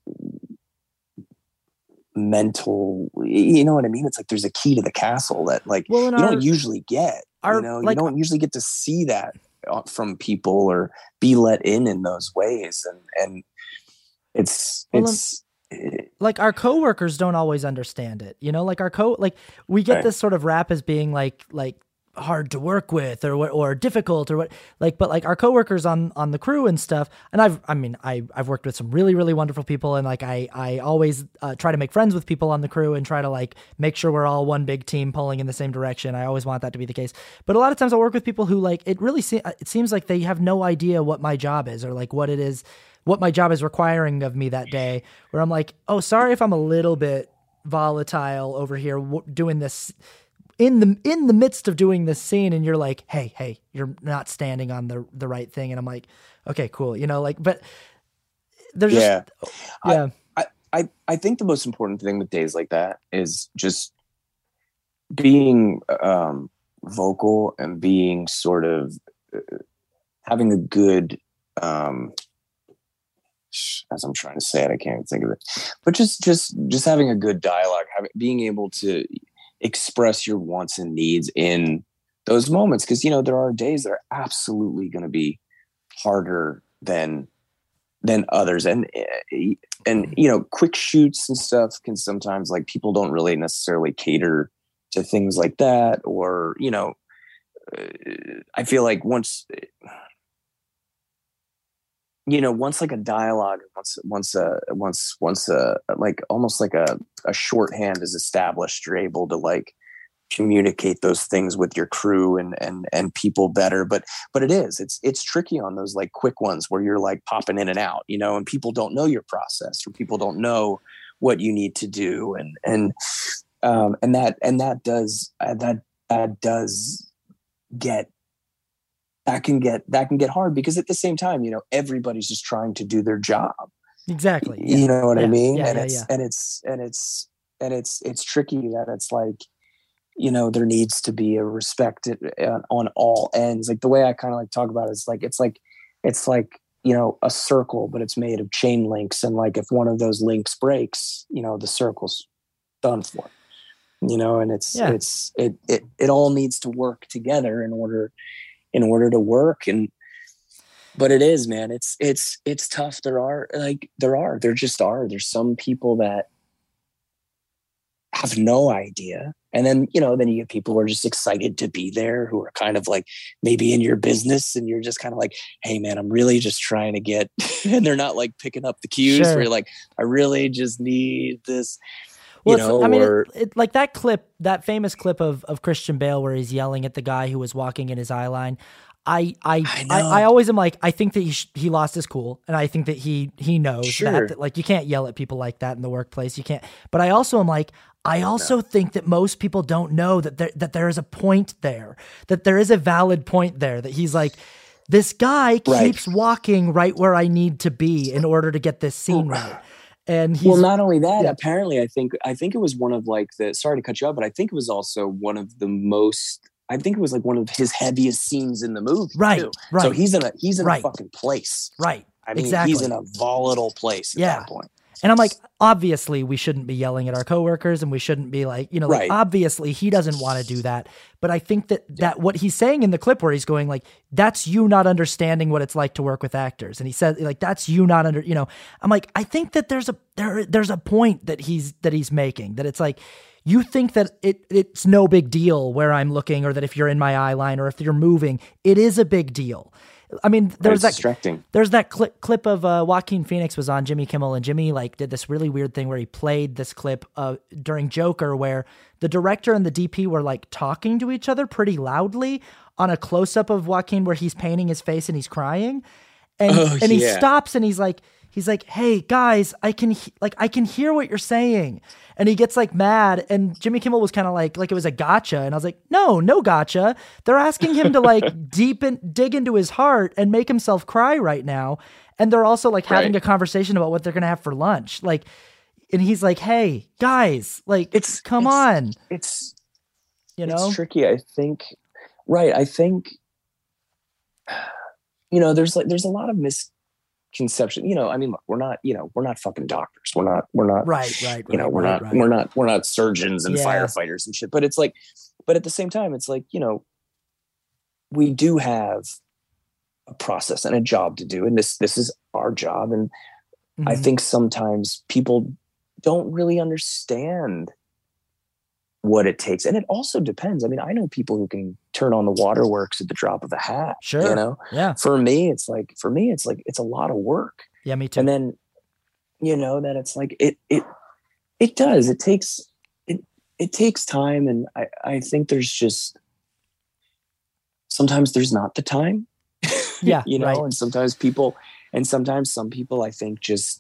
mental, you know what I mean? It's like there's a key to the castle that like you don't usually get. You don't usually get to see that from people or be let in those ways, and it's like our coworkers don't always understand it. You know, like we get this sort of rap as being like hard to work with or difficult or what, like, but like our coworkers on the crew and stuff. And I've worked with some really, really wonderful people. And like, I always try to make friends with people on the crew and try to like make sure we're all one big team pulling in the same direction. I always want that to be the case. But a lot of times I work with people who like, it seems like they have no idea what my job is or like what my job is requiring of me that day, where I'm like, oh, sorry if I'm a little bit volatile over here doing this in the midst of doing this scene, and you're like, hey, you're not standing on the right thing, and I'm like, okay, cool, like, but there's I think the most important thing with days like that is just being vocal and being sort of having a good as I'm trying to say it, I can't even think of it, but just having a good dialogue, being able to express your wants and needs in those moments. Cause there are days that are absolutely going to be harder than others. And quick shoots and stuff can sometimes, like, people don't really necessarily cater to things like that. Or, I feel like once like a dialogue, once like almost like a shorthand is established, you're able to like communicate those things with your crew and people better. But it's tricky on those like quick ones where you're like popping in and out, and people don't know your process, or people don't know what you need to do. And that can get hard, because at the same time, everybody's just trying to do their job. Exactly. Yeah. You know what I mean? Yeah, and it's tricky that it's like, there needs to be a respect on all ends. Like the way I kind of like talk about it is like, it's like, a circle, but it's made of chain links. And like, if one of those links breaks, the circle's done for, and it all needs to work together in order to work. But it is, man, it's tough. There's some people that have no idea. And then you get people who are just excited to be there, who are kind of like maybe in your business, and you're just kind of like, hey man, I'm really just trying to get, and they're not like picking up the cues. Sure. Where you're like, I really just need this. Well, like that clip, that famous clip of Christian Bale where he's yelling at the guy who was walking in his eye line. I always am like, I think that he lost his cool, and I think that he knows that like you can't yell at people like that in the workplace. You can't. But I also am like, I also think that most people don't know that there is a point there, that there is a valid point there, that he's like, this guy keeps walking right where I need to be in order to get this scene right. And not only that, apparently I think it was one of like sorry to cut you off, but I think it was also one of the most, I think it was like one of his heaviest scenes in the movie. Right. Too. Right. So he's in a fucking place. Right. I mean, exactly. He's in a volatile place at that point. And I'm like, obviously we shouldn't be yelling at our coworkers, and we shouldn't be like, like obviously he doesn't want to do that. But I think that what he's saying in the clip where he's going like, that's you not understanding what it's like to work with actors. And he said like, that's you not I'm like, I think that there's a point that he's making, that it's like, you think that it's no big deal where I'm looking, or that if you're in my eye line, or if you're moving, it is a big deal. I mean, there's that clip of Joaquin Phoenix was on Jimmy Kimmel, and Jimmy like did this really weird thing where he played this clip during Joker, where the director and the DP were like talking to each other pretty loudly on a close up of Joaquin where he's painting his face and he's crying, and he stops and he's like, hey guys, I can hear what you're saying. And he gets like mad, and Jimmy Kimmel was kind of like it was a gotcha. And I was like, no gotcha. They're asking him to like dig into his heart and make himself cry right now. And they're also like having a conversation about what they're going to have for lunch. Like, and he's like, hey guys, like come on. It's tricky. I think, I think, there's a lot of misconception. I mean, look, we're not fucking doctors. We're not we're not surgeons and firefighters and shit. But it's like, but at the same time, it's like, we do have a process and a job to do, and this is our job. And I think sometimes people don't really understand what it takes. And it also depends. I mean, I know people who can turn on the waterworks at the drop of a hat. Sure. You know? Yeah. For me, it's a lot of work. Yeah, me too. And then, you know, that it's like, it does. It takes time. And I think there's just, sometimes there's not the time. Yeah. You know, right. and sometimes some people, I think, just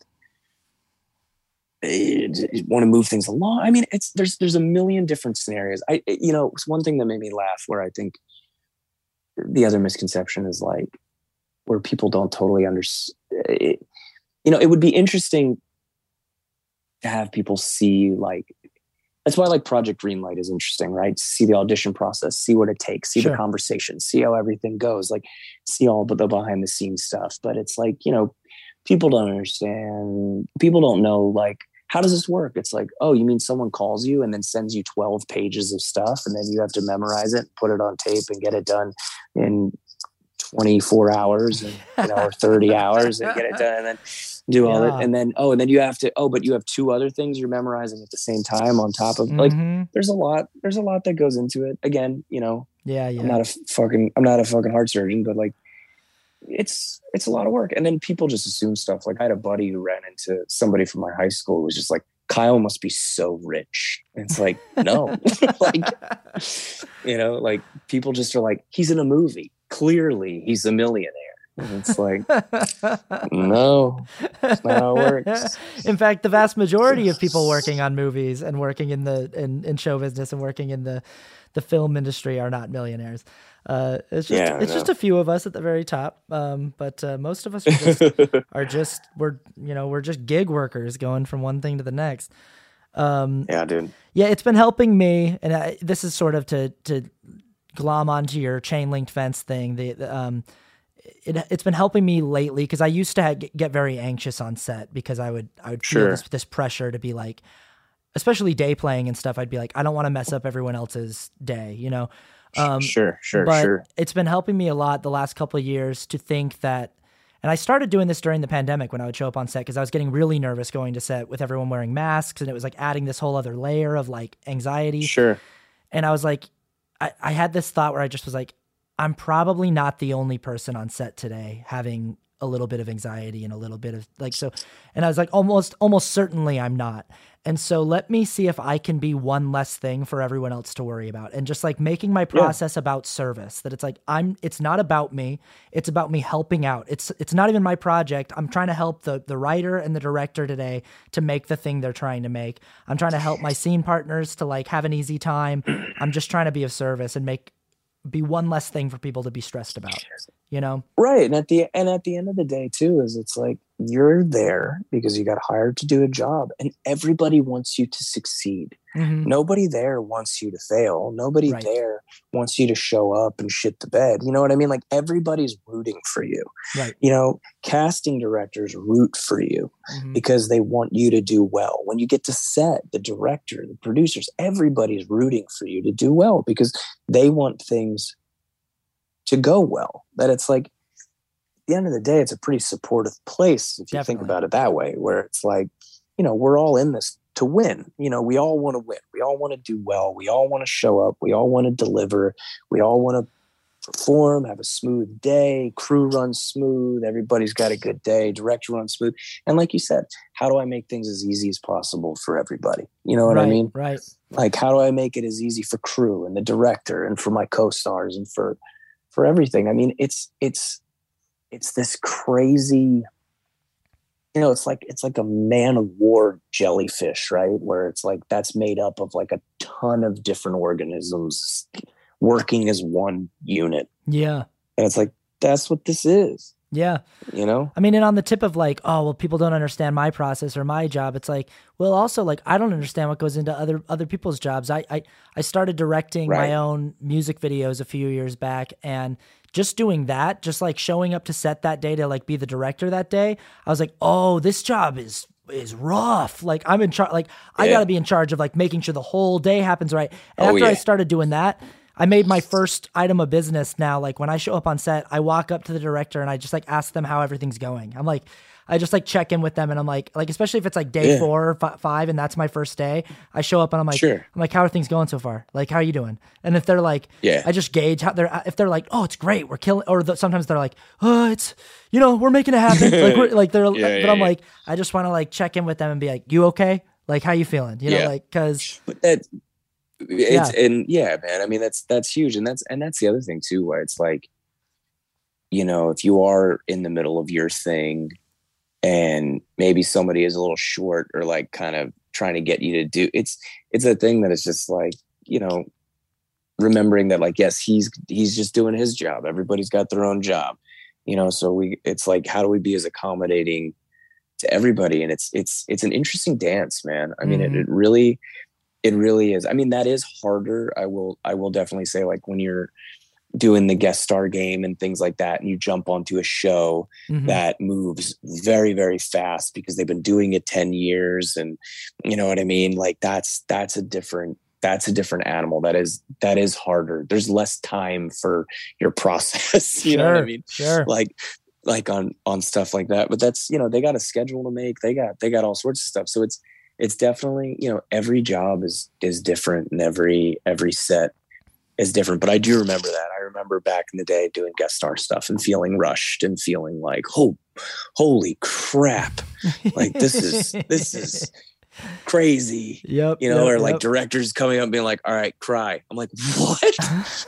want to move things along. I mean, there's a million different scenarios. It's one thing that made me laugh, where I think the other misconception is like, where people don't totally understand. It would be interesting to have people see, like, that's why like Project Greenlight is interesting, right? See the audition process, see what it takes, see Sure. the conversation, see how everything goes, like see all the behind the scenes stuff. But it's like, people don't understand. People don't know, like, how does this work? It's like, oh, you mean someone calls you and then sends you 12 pages of stuff, and then you have to memorize it, put it on tape, and get it done in 24 hours or 30 hours and get it done, and then do all it. And then, but you have two other things you're memorizing at the same time on top of like, there's a lot that goes into it. Again, Yeah. I'm not a fucking heart surgeon, but like, it's a lot of work. And then people just assume stuff. Like I had a buddy who ran into somebody from my high school who was just like, Kyle must be so rich. And it's like, no, like, like people just are like, he's in a movie. Clearly he's a millionaire. And it's like, no, that's not how it works. In fact, the vast majority of people working on movies and working in show business and working in the film industry are not millionaires. It's just a few of us at the very top. But most of us we're just gig workers going from one thing to the next. Yeah, dude. Yeah, it's been helping me. And this is sort of to glom onto your chain linked fence thing. It's been helping me lately, because I used to get very anxious on set, because I would feel this pressure to be like, especially day playing and stuff. I'd be like, I don't want to mess up everyone else's day, Sure. It's been helping me a lot the last couple of years to think that, and I started doing this during the pandemic when I would show up on set, because I was getting really nervous going to set with everyone wearing masks, and it was like adding this whole other layer of like anxiety. Sure. And I was like, I had this thought where I just was like, I'm probably not the only person on set today having a little bit of anxiety and a little bit of like, so, and I was like, almost certainly I'm not. And so let me see if I can be one less thing for everyone else to worry about. And just like making my process about service, that it's like, it's not about me. It's about me helping out. It's not even my project. I'm trying to help the writer and the director today to make the thing they're trying to make. I'm trying to help my scene partners to like have an easy time. I'm just trying to be of service and be one less thing for people to be stressed about, Right. And at the end of the day too, is it's like, you're there because you got hired to do a job, and everybody wants you to succeed. Mm-hmm. Nobody there wants you to fail. Nobody there wants you to show up and shit the bed. You know what I mean? Like everybody's rooting for you. Right. Casting directors root for you because they want you to do well. When you get to set, the director, the producers, everybody's rooting for you to do well because they want things to go well. That it's like, at the end of the day, it's a pretty supportive place if you think about it that way, where it's like, we're all in this to win. We all want to win. We all want to do well. We all want to show up. We all want to deliver. We all want to perform, have a smooth day. Crew runs smooth. Everybody's got a good day. Director runs smooth. And like you said, how do I make things as easy as possible for everybody? You know what I mean? Right. Like, how do I make it as easy for crew and the director and for my co-stars and for everything? I mean, it's this crazy, it's like a man of war jellyfish, right? Where it's like, that's made up of like a ton of different organisms working as one unit. Yeah. And it's like, that's what this is. Yeah. I mean, and on the tip of like, oh, well, people don't understand my process or my job. It's like, well, also like, I don't understand what goes into other people's jobs. I started directing my own music videos a few years back, and just doing that, just like showing up to set that day to like be the director that day, I was like, oh, this job is rough. Like I'm in charge, like I gotta be in charge of like making sure the whole day happens right. And after I started doing that, I made my first item of business now. Like when I show up on set, I walk up to the director and I just like ask them how everything's going. I'm like, I just like check in with them, and I'm like especially if it's like day 4 or 5 and that's my first day, I show up and I'm like, how are things going so far? Like, how are you doing? And if they're like, I just gauge how if they're like, oh, it's great, we're killing, or sometimes they're like, oh, it's, we're making it happen. Like we're like, but I'm like, I just want to like check in with them and be like, you okay? Like, how you feeling? Like, cause it's, and man, I mean, that's huge. And that's the other thing too, where it's like, if you are in the middle of your thing and maybe somebody is a little short or like kind of trying to get you to do, it's a thing that is just like, remembering that like, yes, he's just doing his job. Everybody's got their own job, so it's like, how do we be as accommodating to everybody? And it's an interesting dance, man. I mean, it really is. I mean, that is harder. I will definitely say, like, when you're doing the guest star game and things like that, and you jump onto a show that moves very, very fast because they've been doing it 10 years. And you know what I mean? Like that's a different animal. That is harder. There's less time for your process. You know what I mean? Sure. Like on stuff like that, but that's, they got a schedule to make. They got all sorts of stuff. So it's definitely, every job is different, and every set is different. But I do remember that. I remember back in the day doing guest star stuff and feeling rushed and feeling like, holy crap. Like this is crazy. Yep. Or like directors coming up and being like, all right, cry. I'm like, what?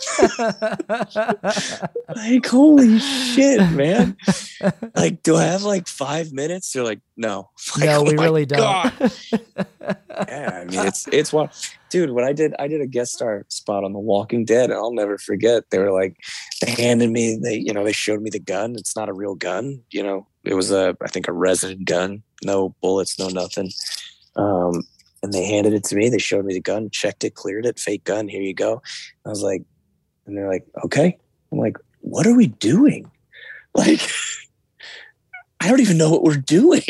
Like, holy shit, man. Like, do I have like 5 minutes? They're like, no. Like, no, we really don't. Yeah, I mean, it's wild. Dude, when I did a guest star spot on The Walking Dead, and I'll never forget, they were like, they handed me, they showed me the gun. It's not a real gun. It was I think a resin gun, no bullets, no nothing. And they handed it to me. They showed me the gun, checked it, cleared it, fake gun. Here you go. I was like, and they're like, okay. I'm like, what are we doing? Like, I don't even know what we're doing.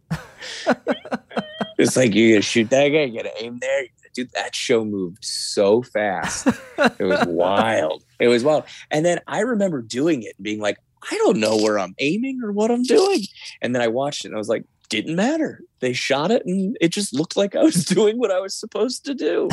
It's like, you gotta shoot that guy, you gotta aim there. Dude, that show moved so fast. It was wild. It was wild. And then I remember doing it and being like, I don't know where I'm aiming or what I'm doing. And then I watched it and I was like, didn't matter. They shot it and it just looked like I was doing what I was supposed to do.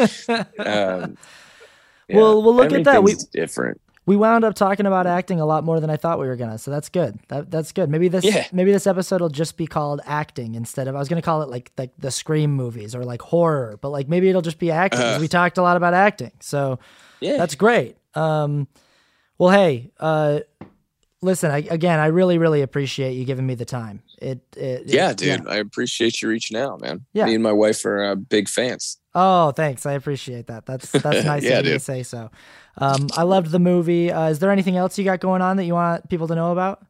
Well, look at that. Different. We wound up talking about acting a lot more than I thought we were gonna. So that's good. That's good. Maybe this episode will just be called acting instead of, I was gonna call it like the Scream movies or like horror, but like maybe it'll just be acting because we talked a lot about acting. So that's great. Well, hey, listen, I really, really appreciate you giving me the time. Dude, I appreciate you reaching out, man. Yeah. Me and my wife are big fans. Oh, thanks. I appreciate that. That's nice of you to say so. I loved the movie. Is there anything else you got going on that you want people to know about?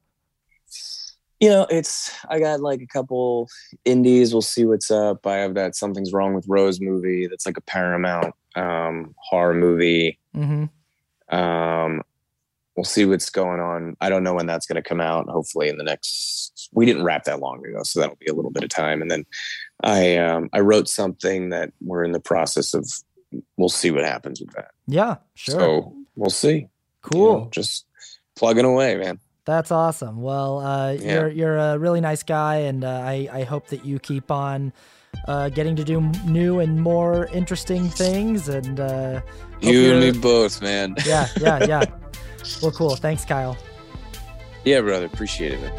I got like a couple indies. We'll see what's up. I have that Something's Wrong with Rose movie. That's like a Paramount horror movie. We'll see what's going on. I don't know when that's going to come out. Hopefully in the next, we didn't wrap that long ago, so that'll be a little bit of time. And then I wrote something that we're in the process of, we'll see what happens with that. Yeah, sure. So we'll see. Cool. Just plugging away, man. That's awesome. Well, you're a really nice guy, and I hope that you keep on getting to do new and more interesting things. And you and me both, man. Yeah. Well, cool. Thanks, Kyle. Yeah, brother. Appreciate it, man.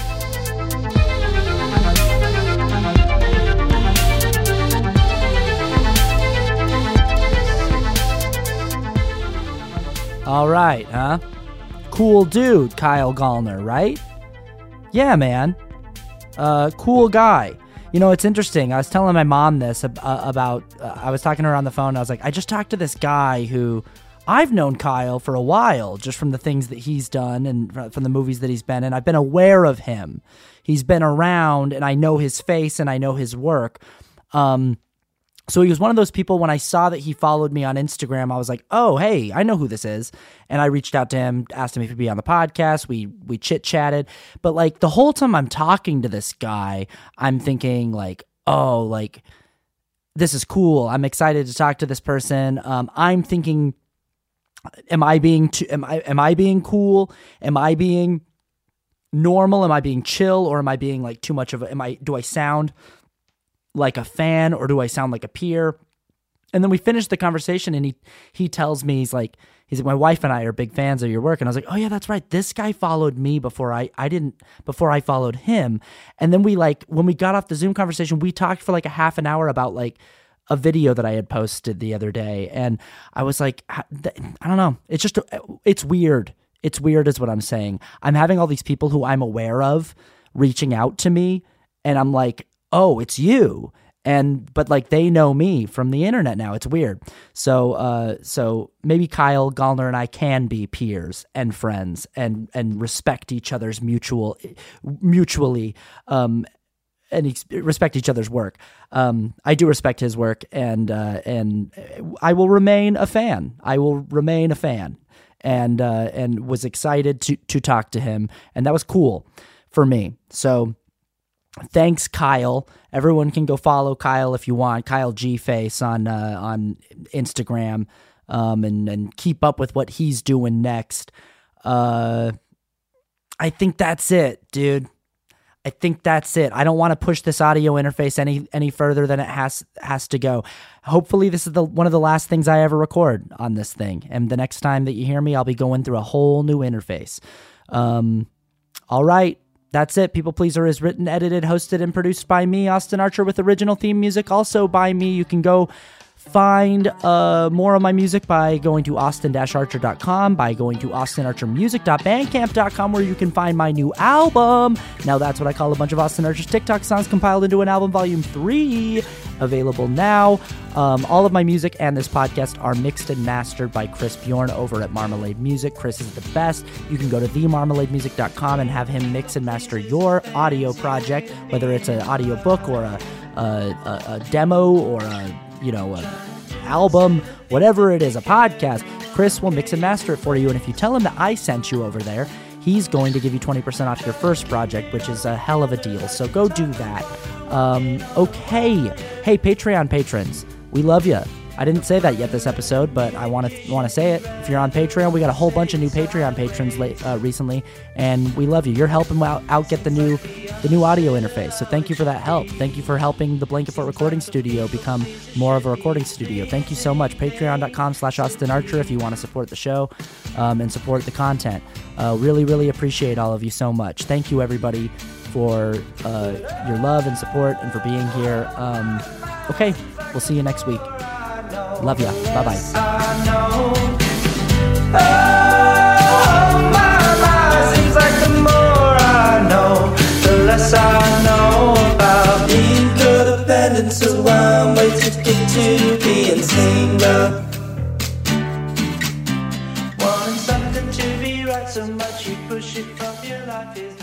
All right, huh? Cool dude, Kyle Gallner, right? Yeah, man. Cool guy. It's interesting. I was telling my mom this about, I was talking to her on the phone. And I was like, I just talked to this guy who, I've known Kyle for a while, just from the things that he's done and from the movies that he's been in. I've been aware of him. He's been around, and I know his face and I know his work. So he was one of those people, when I saw that he followed me on Instagram, I was like, oh, hey, I know who this is. And I reached out to him, asked him if he'd be on the podcast. We chit-chatted. But like the whole time I'm talking to this guy, I'm thinking like, oh, like this is cool. I'm excited to talk to this person. I'm thinking, am I being cool? Am I being normal? Am I being chill, or am I being like too much of a, do I sound like a fan, or do I sound like a peer? And then we finished the conversation, and he tells me, he's like, my wife and I are big fans of your work. And I was like, oh yeah, that's right. This guy followed me before I followed him. And then when we got off the Zoom conversation, we talked for like a half an hour about like a video that I had posted the other day. And I was like, I don't know. It's weird. It's weird is what I'm saying. I'm having all these people who I'm aware of reaching out to me, and I'm like, oh, it's you. But like they know me from the internet now. It's weird. So maybe Kyle Gallner and I can be peers and friends and respect each other's mutually, and respect each other's work. I do respect his work, and I will remain a fan. And was excited to talk to him, and that was cool for me. So thanks, Kyle. Everyone can go follow Kyle if you want. Kyle G Face on Instagram, and keep up with what he's doing next. I think that's it, dude. I think that's it. I don't want to push this audio interface any further than it has to go. Hopefully this is one of the last things I ever record on this thing. And the next time that you hear me, I'll be going through a whole new interface. All right. That's it. People Pleaser is written, edited, hosted, and produced by me, Austin Archer, with original theme music also by me. You can go find more of my music by going to austin-archer.com, by going to austinarchermusic.bandcamp.com, where you can find my new album. Now that's what I call a bunch of Austin Archer's TikTok songs compiled into an album, Volume 3, available now. All of my music and this podcast are mixed and mastered by Chris Bjorn over at Marmalade Music. Chris is the best. You can go to themarmalademusic.com and have him mix and master your audio project, whether it's an audio book or a demo or an album, whatever it is, a podcast. Chris will mix and master it for you. And if you tell him that I sent you over there, he's going to give you 20% off your first project, which is a hell of a deal. So go do that. Okay. Hey, Patreon patrons, we love you. I didn't say that yet this episode, but I want to say it. If you're on Patreon, we got a whole bunch of new Patreon patrons recently, and we love you. You're helping out get the new audio interface. So thank you for that help. Thank you for helping the Blanket Fort Recording Studio become more of a recording studio. Thank you so much. Patreon.com/Austin Archer if you want to support the show and support the content. Really, really appreciate all of you so much. Thank you, everybody, for your love and support and for being here. Okay, we'll see you next week. Love ya. Bye-bye. Seems like the more I know, the less I know about being codependent. So I'm way too good to being single. Wanting something to be right so much you push it from your life is